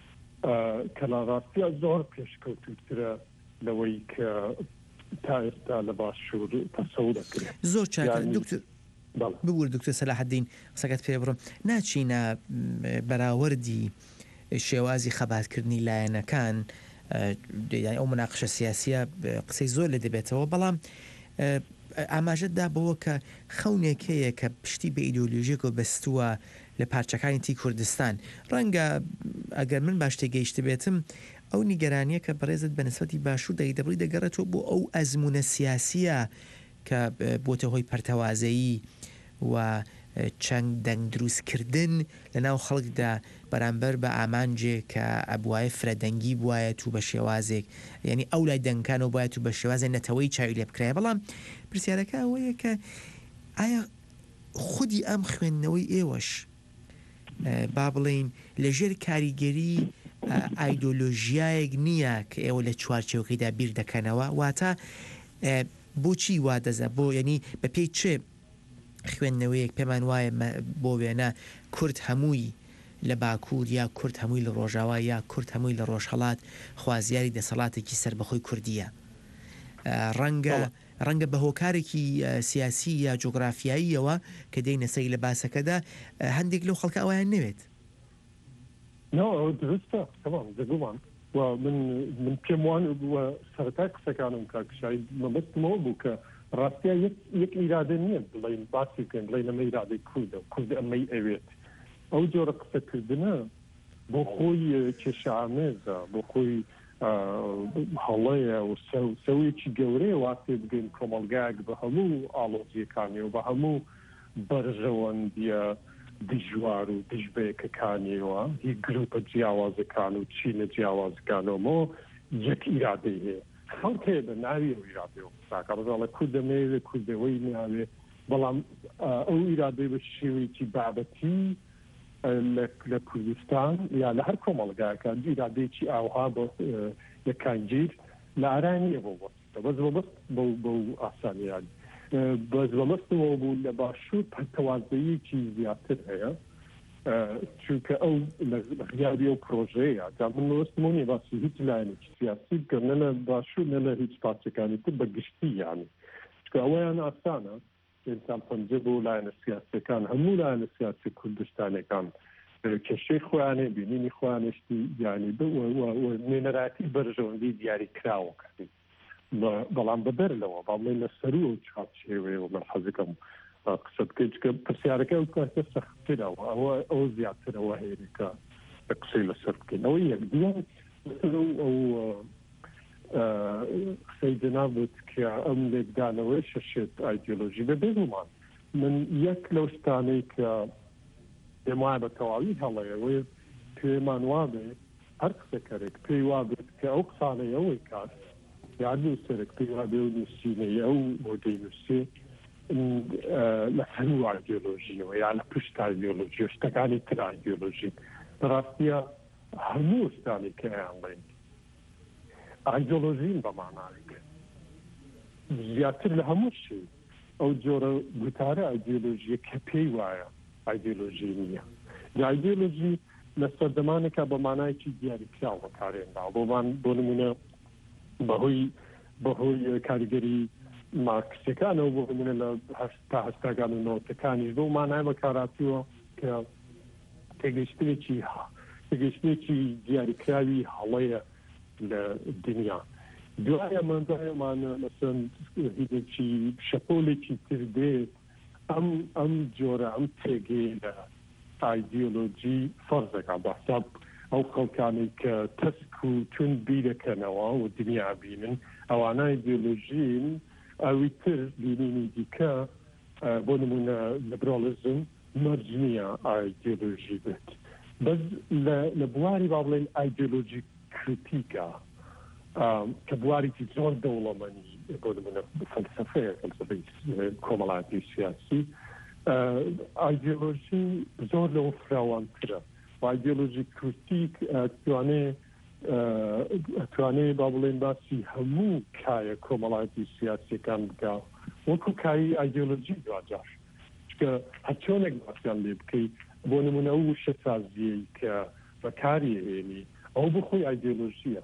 کە لە ڕاستیە زۆر پێشکەوتوترە لەوەی کە تا ئێستا لە باشوور تەسەور دەکرێت زۆر چاکە دکتۆر ببوور دکتۆر سەلاحەدین قسەکەت پێ بڕۆم ناچینە بەراوردی شێوازی خەباتکردنی لایەنەکان ئەو مناقشە سیاسیە قسەی زۆر لە دەبێتەوە بەڵام ئاماژەتدا بەوە کە خەونێک هەیە کە پشتی بە ئیدۆلۆژیەک و بەستووە لە پارچەکانی تی کوردستان ڕەنگە ئەگەر من باش تێگەیشت بێتم ئەو نیگەرانیە کە بەڕێزت بە نسبەتی باشوور دەی دەبڕی دەگەڕێتەوە بۆ ئەو ئەزمونە سیاسیە کە بۆتە هۆی پەرتەوازایی و چەند دەنگ دروستکردن لە ناو خەڵکدا بەرامبەر بە ئامانجێ کە ئەبوایە فرەدەنگی بواە تو بە شێوازێک یعنی ئەو لای دەنگکانەوە باید تو بە شێوازێک نەتەوەی چاوی لێ بکرێ بەڵام پرسیارەکە ئەوەیە کە ئایا خودی ئەم خوێندنەوەی ئێوەش با بڵین لەژێر کاریگەری ئایدۆلۆژیایەک نییە کە ئێوە لە چوارچێوەکەیدا بیر دەکەنەوە واتە بۆچی وا دەزە بۆ یعنی بە پێی چێ خوێندنەوەیەک پێمان وایە بۆ وێنە کورد هەمووی لە باکوور یا کورد هەمووی لە ڕۆژاوا یا کورد هەمووی لە ڕۆژهەڵات خوازیاری دەسەڵاتێکی سربەخۆی کوردیە ڕەنگە ڕەنگە بە هۆکارێکی سیاسی یا جۆگرافیاییەوە کە دەینە سەی لە باسەکەدا هەندێک لەو خەڵکە ئەویان نەوێت درستە دەگومان من من پێم وان بووە سەرەتا قسەکانم کاکشایی مەبەستمەوە بوو کە ڕاستیا یەک ئیرادە نییە بڵین باسی بکەین بڵین ئەمە ئیرادەی کوردە و کورد ئەمەی ئەوێت ئەو جۆرە قسەکردنە بۆ خۆی کێشەئامێزە بۆ خۆی هەڵەیە و سەویەکی گەورەیە واسێ بگەین کۆمەڵگایەک بە هەموو ئاڵۆزیەکانی و بە هەموو بەرژەوەندیە دژوار و دژبەیەکەکانیەوە هی گروپە جیاوازەکان و چینە جیاوازەکانەوەمەوە یەک ئیرادەی هەیە خەڵک هەیە بە ناوی ئەو ئیرادەوە قساکە بەڵێ کوردەمەوێ کوردەوەی ناوێ بەڵام ئەو ئیرادەی بە شێوەیەکی بابەتی لە کوردستان یا لە هەر کۆمەڵگایەکان ئیرادەیەکی ئاوها بە یەکانگیر لە ئارانیە بۆ بەستە بەس بەبست بەو ئاسانیانی بەس بەمەستەوە بوو لە باشوور پەرتەوازەیەکی زیاتر هەیە چونکە ئەو غیابی ئەو پرۆژەیە جا من وەستمونی باسی هیچ لایەنێکی سیاسی بکەم نە لە باشوور نە لە هیچ پارچەکانی تر بە گشتی یانی چونکە ئەوەیان ئاسانە ئینسان پەنجە بۆ لایەنە سیاسیەکان هەموو لایەنە سیاسی کوردستانەکان کێشەی خۆیانێ بینینی خۆیانشتی یانی نوێنەراتی بەرژەوەندی دیاری کراوەکەی بەڵام بەبەرلەوە باڵێ لە سەرو و چاپ شێوەیە و من حەزەکەم قسە بکەیت کە پرسیارەکە و کاتە سەختترەوە ئەوە ئەو زیاترەوە هێنێکە بە قسەی لەسەر بکەین ئەوە یەک دیوە ئەو قسەی جەنابوت کە ئەم لێکدانەوەی شەشێت ئایدیۆلۆژی بەبێزمان من یەک لەو شتانەی کە پێم وایە بە تەواوی هەڵەیە وێ پێمان وابێ هەر قسەکەرێک پێی وابێت کە ئەو قسانەی ئەوەی کات یادی سەرک پێی وابێ و نووسینەیە ئەو بۆ دەینووسێ لە هەموو ئایدیۆلۆژیەوە یا لە پشت ئایدیۆلۆژی شتەکانی تر ئایدیۆلۆژی بەڕاستیە هەموو شتانی کە ئەیانڵێن ئایدیۆلۆژین بەمانایك زیاتر لە هەموو شی ئەو جۆرە گوتارە ئایدیۆلۆژیە کە پێی وایە ئایدیۆلۆژی نییە ئایدیۆلۆژی لە سەردەمانێکە بە مانایکی دیاریکراوە بەکارهێنرا بۆمان بۆ نمونە بەهۆی بەهۆی کاریگەری مارکسیەکانەوە بۆ نمونە لە تا هەستاگان و نەوەتەکانیش بۆ مانای بەکارهاتووە کە تێگەیشتنێکی تێگەیشتنێکی دیاریکراوی هەڵەیە لە دنیا دوایە مندایەمانە مەسەن هیچی شەپۆلێکی تر دێت ئەم ئەم جۆرە ئەم تێگەی لە ئایدیۆلۆجی فەرزەکە بەحساب ئەو خەڵکانی کە تەسک و تون بیرەکەنەوە و دنیا بینن ئەوانە ئایدیۆلۆژین ئەوی تر بینینی دیکە بۆ نمونە لیبرالیزم مەرج نییە ئایدیۆلۆژی بێت بەس لە بواری با بڵێن ئایدیۆلۆژی کریتیکە کە بوارێکی زۆر دەوڵەمەنی بۆ نمونە فەلسەفەیە فەلسەفەی کۆمەڵایەتی سیاسی ئایدیۆلۆژی زۆر لەوە فراوانترە و ئایدیۆلۆژی کریتیک توانێت ئەتوانێت با بڵێن باسی هەموو کایە کۆمەڵایەتی سیاسیەکان بکە وەکو کایی ئایدیۆلۆژی دوجار کە هەچۆنێک باسییان لێ بکەیت بۆ نمونە ئەو وشەسازیەی کە بەکاری هێنی ئەو بخۆی ئایدیۆلۆژیە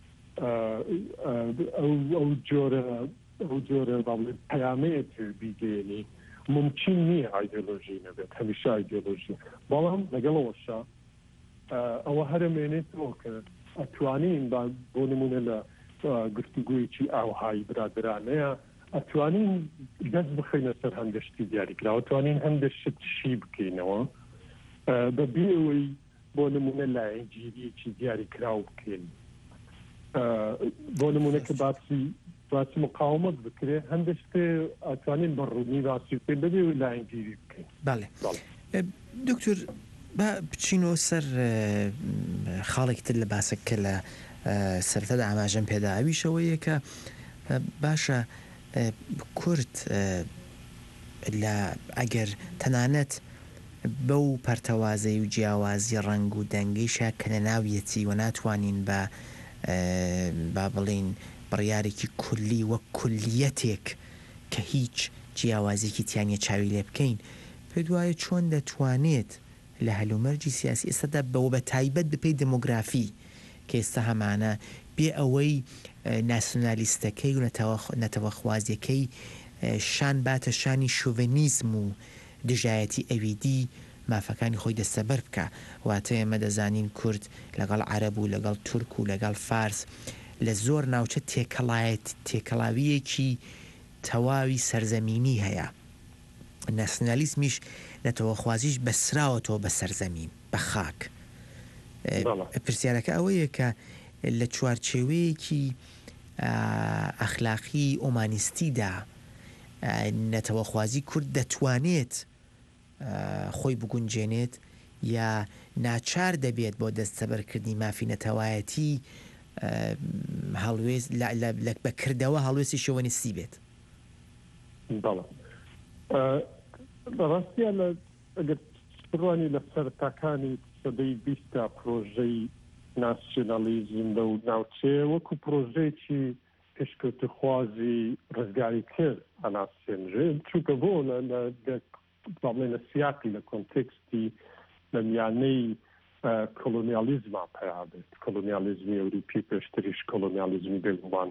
ئەو جۆرە ئەو جۆرە با بڵێن پەیامەیە بیگەێنی ممکن نییە ئایدیۆلۆژی نەبێت هەمیشە ئایدیۆلۆژی بەڵام لەگەڵەوەشە ئەوە هەرمێنێتەوە کە ئەتوانین بۆ نمونە لە گفتوگویەکی ئاوهایی برادرانەیە ئەتوانین دەست بخەینە سەر هەندشتی دیاریکراوە ئەتوانین هەندێک شت شی بکەینەوە بەبێ ئەوەی بۆ نمونە لایەنگیریەکی دیاریکراو بکەین بۆ نمونە کە باسی باسی مقاومت بکرێت هەندێک شتێ ئەتوانین بەڕوونی باسی بکەین بەبێ ئەوەی لایەنگیری بکەین. بەڵێ دکتۆر با بچینەوە سەر خاڵێکتر لە باسەکە لە سەرەتادا ئاماژەم پێداویشەوەیە کە باشە کورد لە ئەگەر تەنانەت بەو پەرتەوازەی و جیاوازی ڕنگ و دەنگەیشە کە لە ناویەتی و ناتوانین بە با بڵین بڕیارێکی کولی وەک کولیەتێک کە هیچ جیاوازێکی تیانە چاوی لێ بکەین پێ دوایە چۆن دەتوانێت لە هەلومەرجی سیاسی ئێستادا بەوە بە تایبەت بپەی دموگرافی کە ئێستا هەمانە بێ ئەوەی ناسیۆنالیستەکەی و نەتەوەخوازیەکەی شان باتە شانی شۆڤنیزم و دژایەتی ئەویدی مافەکانی خۆی دەستەبەر بکە واتە ئێمە دەزانین کورد لەگەڵ عەرەب و لەگەڵ تورک و لەگەڵ فارس لە زۆر ناوچە تێکەڵایەت تێکەڵاویەکی تەواوی سەرزەمینی هەیە ناسیۆنالیزمیش نەتەوەخوازیش بەسراوەتەوە بە سەرزەمین بە خاک پرسیارەکە ئەوەیە کە لە چوارچێوەیەکی ئەخلاقی ئۆمانیستیدا نەتەوەخوازی کورد دەتوانێت خۆی بگونجێنێت یا ناچار دەبێت بۆ دەستەبەرکردنی مافی نەتەوایەتی هەڵوێز بەکردەوە هەڵوێستی شۆڤنیستی بێت. بەڵێ بەڕاستیە لە ئەگەر بڕوانی لە سەرتاکانی سەدەی بیستە پرۆژەی ناسیۆنالیزم لەو ناوچەیە وەکو پرۆژەیەکی پێشکەوتوخوازی ڕزگاری کرد هەناسێنرێت چونکە بۆ لە سیاقی لە کۆنتێکستی لە میانەی کۆلۆنیالیزما پێیابێت کۆلۆنیالیزمی ئەوروپی پێشتریش کۆلۆنیالیزمی بێگومان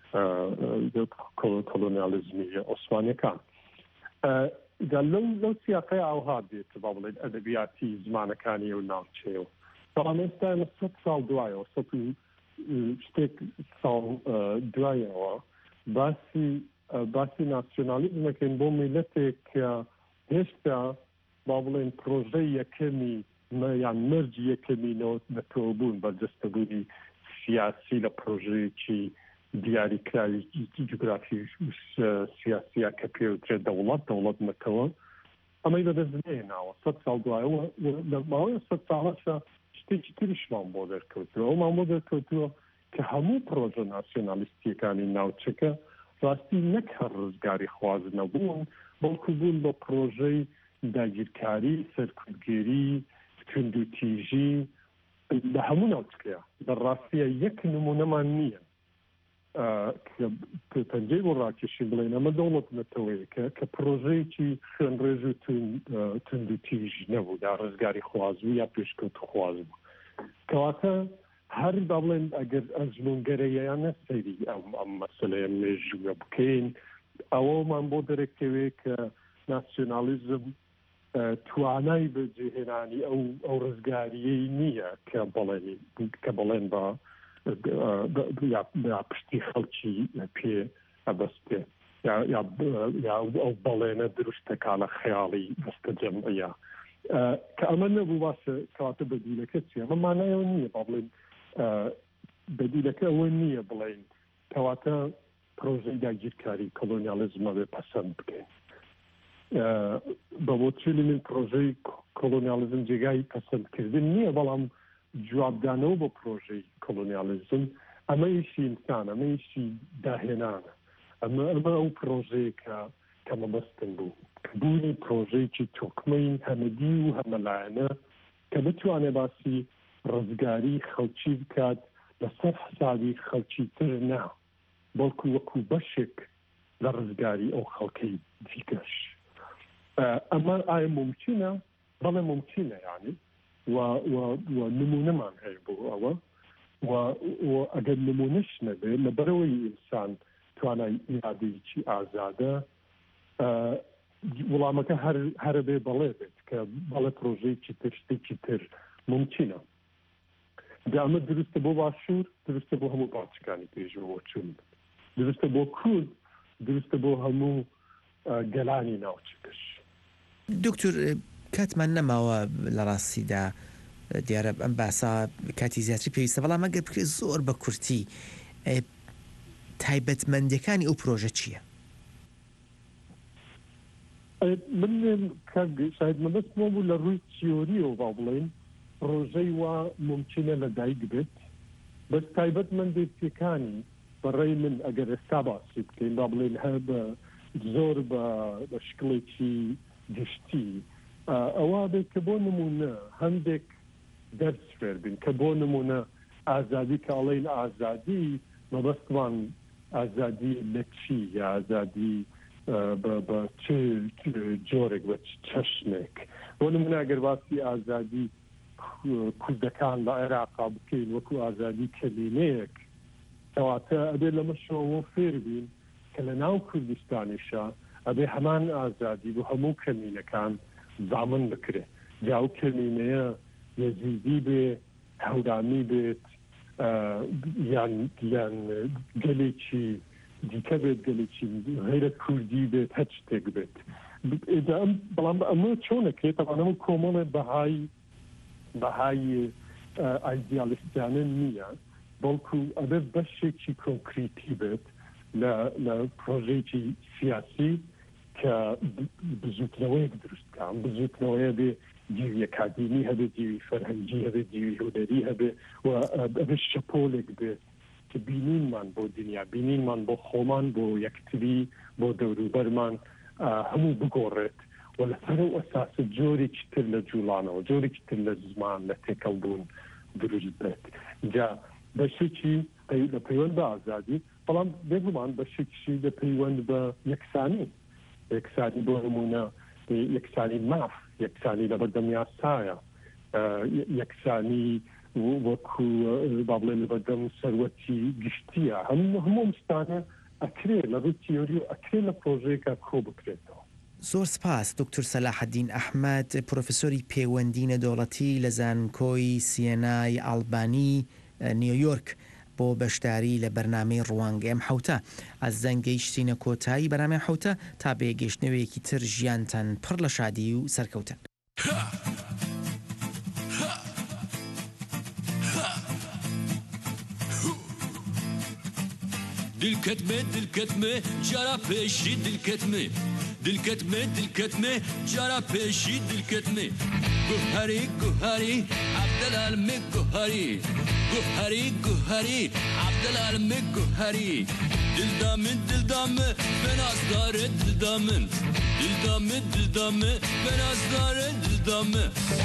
کۆلۆنیالیزمی عوسمانیەکان لەو لەو سیاقەیە ئاوها بێت با بڵێن ئەدەبیاتی زمانەکانی ئەو ناوچەیەوە بەڵام ئێستا لە سەد ساڵ دوایەوە سەد شتێک ساڵ دوایەوە باسی باسی ناسیۆنالیزمەکەین بۆ میلەتێک کە هێشتا با بڵێن پرۆژەی یەکەمی یان مەرجی یەکەمینەوە نەتەوەبوون بەرجەستەبوونی سیاسی لە پرۆژەیەکی دیاریکراوی جوگرافی سیاسیە کە پێوترێت دەوڵەت دەوڵەت نەتەوە ئەمەی بەدەستنێناوە سەد ساڵ دوایەوە لە ماوەی سەد ساڵەشە شتێکی تریشمان بۆ دەرکەوتووە ئەومان بۆ دەرکەوتووە کە هەموو پرۆژە ناسیۆنالیستیەکانی ناوچەکە ڕاستی نەک هەر ڕزگاری خواز نەبوون بەڵکو بوون بە پرۆژەی داگیرکاری سەرکوتگیری توندوتیژی لە هەموو ناوچەکەیە بەڕاستیە یەک نمونەمان نییە پەنجەی بۆ ڕاکێشی بڵێن ئەمە دەوڵەت نەتەوەیەکە کە پرۆژەیەکی خوێنڕێژ و توندوتیژ نەبوو یا ڕزگاری خواز بوو یا پێشکەوت خواز بوو کەواتە هەر با بڵێن ئەگەر ئەزمونگەرەیەیانە سەیری ئەم مەسەلەیە مێژووە بکەین ئەوەمان بۆ دەرەکەوێت کە ناسیۆنالیزم توانای بەجێهێنانی ئەو ئەو ڕزگاریەی نییە کە بڵێن کە بڵێن بە یا پشتی خەڵکی پێ ئەبەستێ یا ئەو بەڵێنە دروستەکە لە خەیاڵی دەستە جەمعیە کە ئەمە نەبوو باسە کاتە بەدیلەکە چی ئەمە مانایەوە نییە با بڵێن بەدیلەکە ئەوە نییە بڵێن کەواتە پرۆژەی داگیرکاری کۆلۆنیالیزمە بێ پەسەند بکەین بە بۆچوونی من پرۆژەی کۆلۆنیالیزم جێگای پەسەندکردن نییە بەڵام جوابدانەوە بۆ پرۆژەی کۆلۆنیالیزم ئەمە ئیشی ئینسان ئەمە ئیشی داهێنانە ئەمە ئەمە ئەو پرۆژەیە کە کە مەبەستن بوو بوونی پرۆژەیەکی تۆکمەی هەمەدی و هەمەلایەنە کە بتوانێ باسی ڕزگاری خەڵکی بکات لەسەر حسابی خەڵکی تر نا بەڵکو وەکو بەشێک لە ڕزگاری ئەو خەڵکەی دیکەش ئەمە ئایا ممکنە بەڵێ ممکنە یعنی و نمونەمان هەیە بۆ ئەوە و ئەگەر نمونەش نەبێ لەبەرەوەی ئینسان توانای ئیرادەیەکی ئازادە وڵامەکە هەرە بێ بەڵێ بێت کە بەڵێ پرۆژەیەکی تر شتێکی تر ممکنە دا ئەمە دروستە بۆ باشوور دروستە بۆ هەموو باچەکانی پێشەوە چوون دروستە بۆ کورد دروستە بۆ هەموو گەلانی ناوچەکەش. دکتۆر کاتمان نەماوە لە ڕاستیدا دیارە ئەم باسا کاتی زیاتری پێویستە بەڵام ئەگەر بکرێت زۆر بە کورتی تایبەتمەندیەکانی ئەو پرۆژە چییە؟ من شاید مەبەستمە بوو لە ڕووی تیۆریەوە با بڵێن ڕۆژەی وا ممکنە لەدایک بێت بەس تایبەتمەندێتیەکانی بەڕێی من ئەگەر ئێستا باسی بکەین با بڵێن هەر بە زۆر بە شکڵێکی گشتی ئەوە بێت کە بۆ نمونە هەندێک دەرس فێر بین کە بۆ نمونە ئازادی کە ئەڵێن ئازادی مەبەستمان ئازادی لە چی یا ئازادی بە چ جۆرێک بە چەشنێک بۆ نمونە ئەگەر باسی ئازادی کوردەکان لە عێراقا بکەین وەکو ئازادی کەلینەیەک کەواتە ئەبێ لەمە شەوە فێر بین کە لە ناو کوردستانیشە ئەبێ هەمان ئازادی بۆ هەموو کەمینەکان زامن بکرێت جا ئەو کەمینەیە یەزیدی بێ هەورامی بێت یان یان گەلێکی دیکە بێت گەلێکی غیرە کوردی بێت هەر شتێک بێت بەڵام ئەمە چۆنەکرێت ئەمە کۆمەڵە بەهای بەهای ئایدیالیستیانە نییە بەڵکو ئەبێ بەشێکی کۆنکریتی بێت لە پرۆژەیەکی سیاسی کە بزوتنەوەیەک دروستکان بزوتنەوەیە بێ دیوی ئەکادیمی هەبێ دیوی فەرهەنگی هەبێ دیوی هودەری هەبێ و ئەبێ شەپۆلێک بێت کە بینینمان بۆ دنیا بینینمان بۆ خۆمان بۆ یەکتری بۆ دەوروبەرمان هەموو بگۆڕێت و لەسەر ئەو ئەساسە جۆرێکی تر لە جوڵانەوە جۆرێکی تر لە زمان لە تێکەڵبوون دروست بێت جا بەشێکی لە پەیوەند بە ئازادی بەڵام بێگومان بەشێکیشی لە پەیوەند بە یەکسانی یەکسانی بۆ نمونە یەکسانی ماف یەکسانی لە بەردەم یاسایە یەکسانی وەکو با بڵێن لە بەردەم سەروەتی گشتیە هەموو هەموو مستانە ئەکرێ لە ڕووی تیۆری و ئەکرێ لە پرۆژەیەکە کۆ بکرێتەوە. زۆر سپاس دکتۆر سەلاحەدین ئەحمەد پرۆفسۆری پەیوەندی نەدەوڵەتی لە زانکۆی سیێنای ئالبانی نیویۆرک بۆ بەشداری لە بەرنامەی ڕوانگە ئەم حوتە ئەس زەنگەیشتینە کۆتایی بەرنامەی حوتە تا بێگەشتنەوەیەکی تر ژیانتان پڕ لە شادی و سەرکەوتن. دلکەتمێ دلکەتمێ جارا پێشی دلکەتمێ دلکەتمێ دلکەتمێ جارا پێشی دلکەتمێ گوهەری گوهەری عەبدەلالمێ گوهەری گوهەری گوهەری عەبدەلالمێ گوهەری دلدامن دلدامە بەنازدارە دلدامن دلدامە دلدامە بەنازدارە دلدامە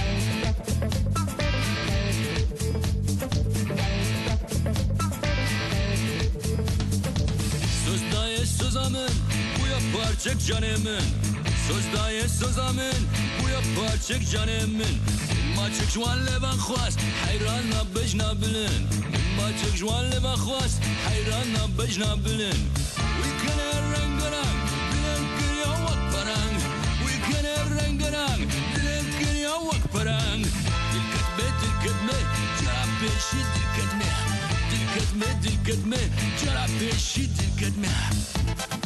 Sözamın bu yaparcık canımın Sözdaye sözamın bu yaparcık canımın Maçık jwanle ben xwast hayranla bejna bilin Maçık jwanle ben xwast hayranla bejna bilin Wikene rengarang bilen kırya wak parang Wikene rengarang bilen kırya wak parang Dilketme dilketme cara peşi dilketme Dilketme dilketme cara peşi dilketme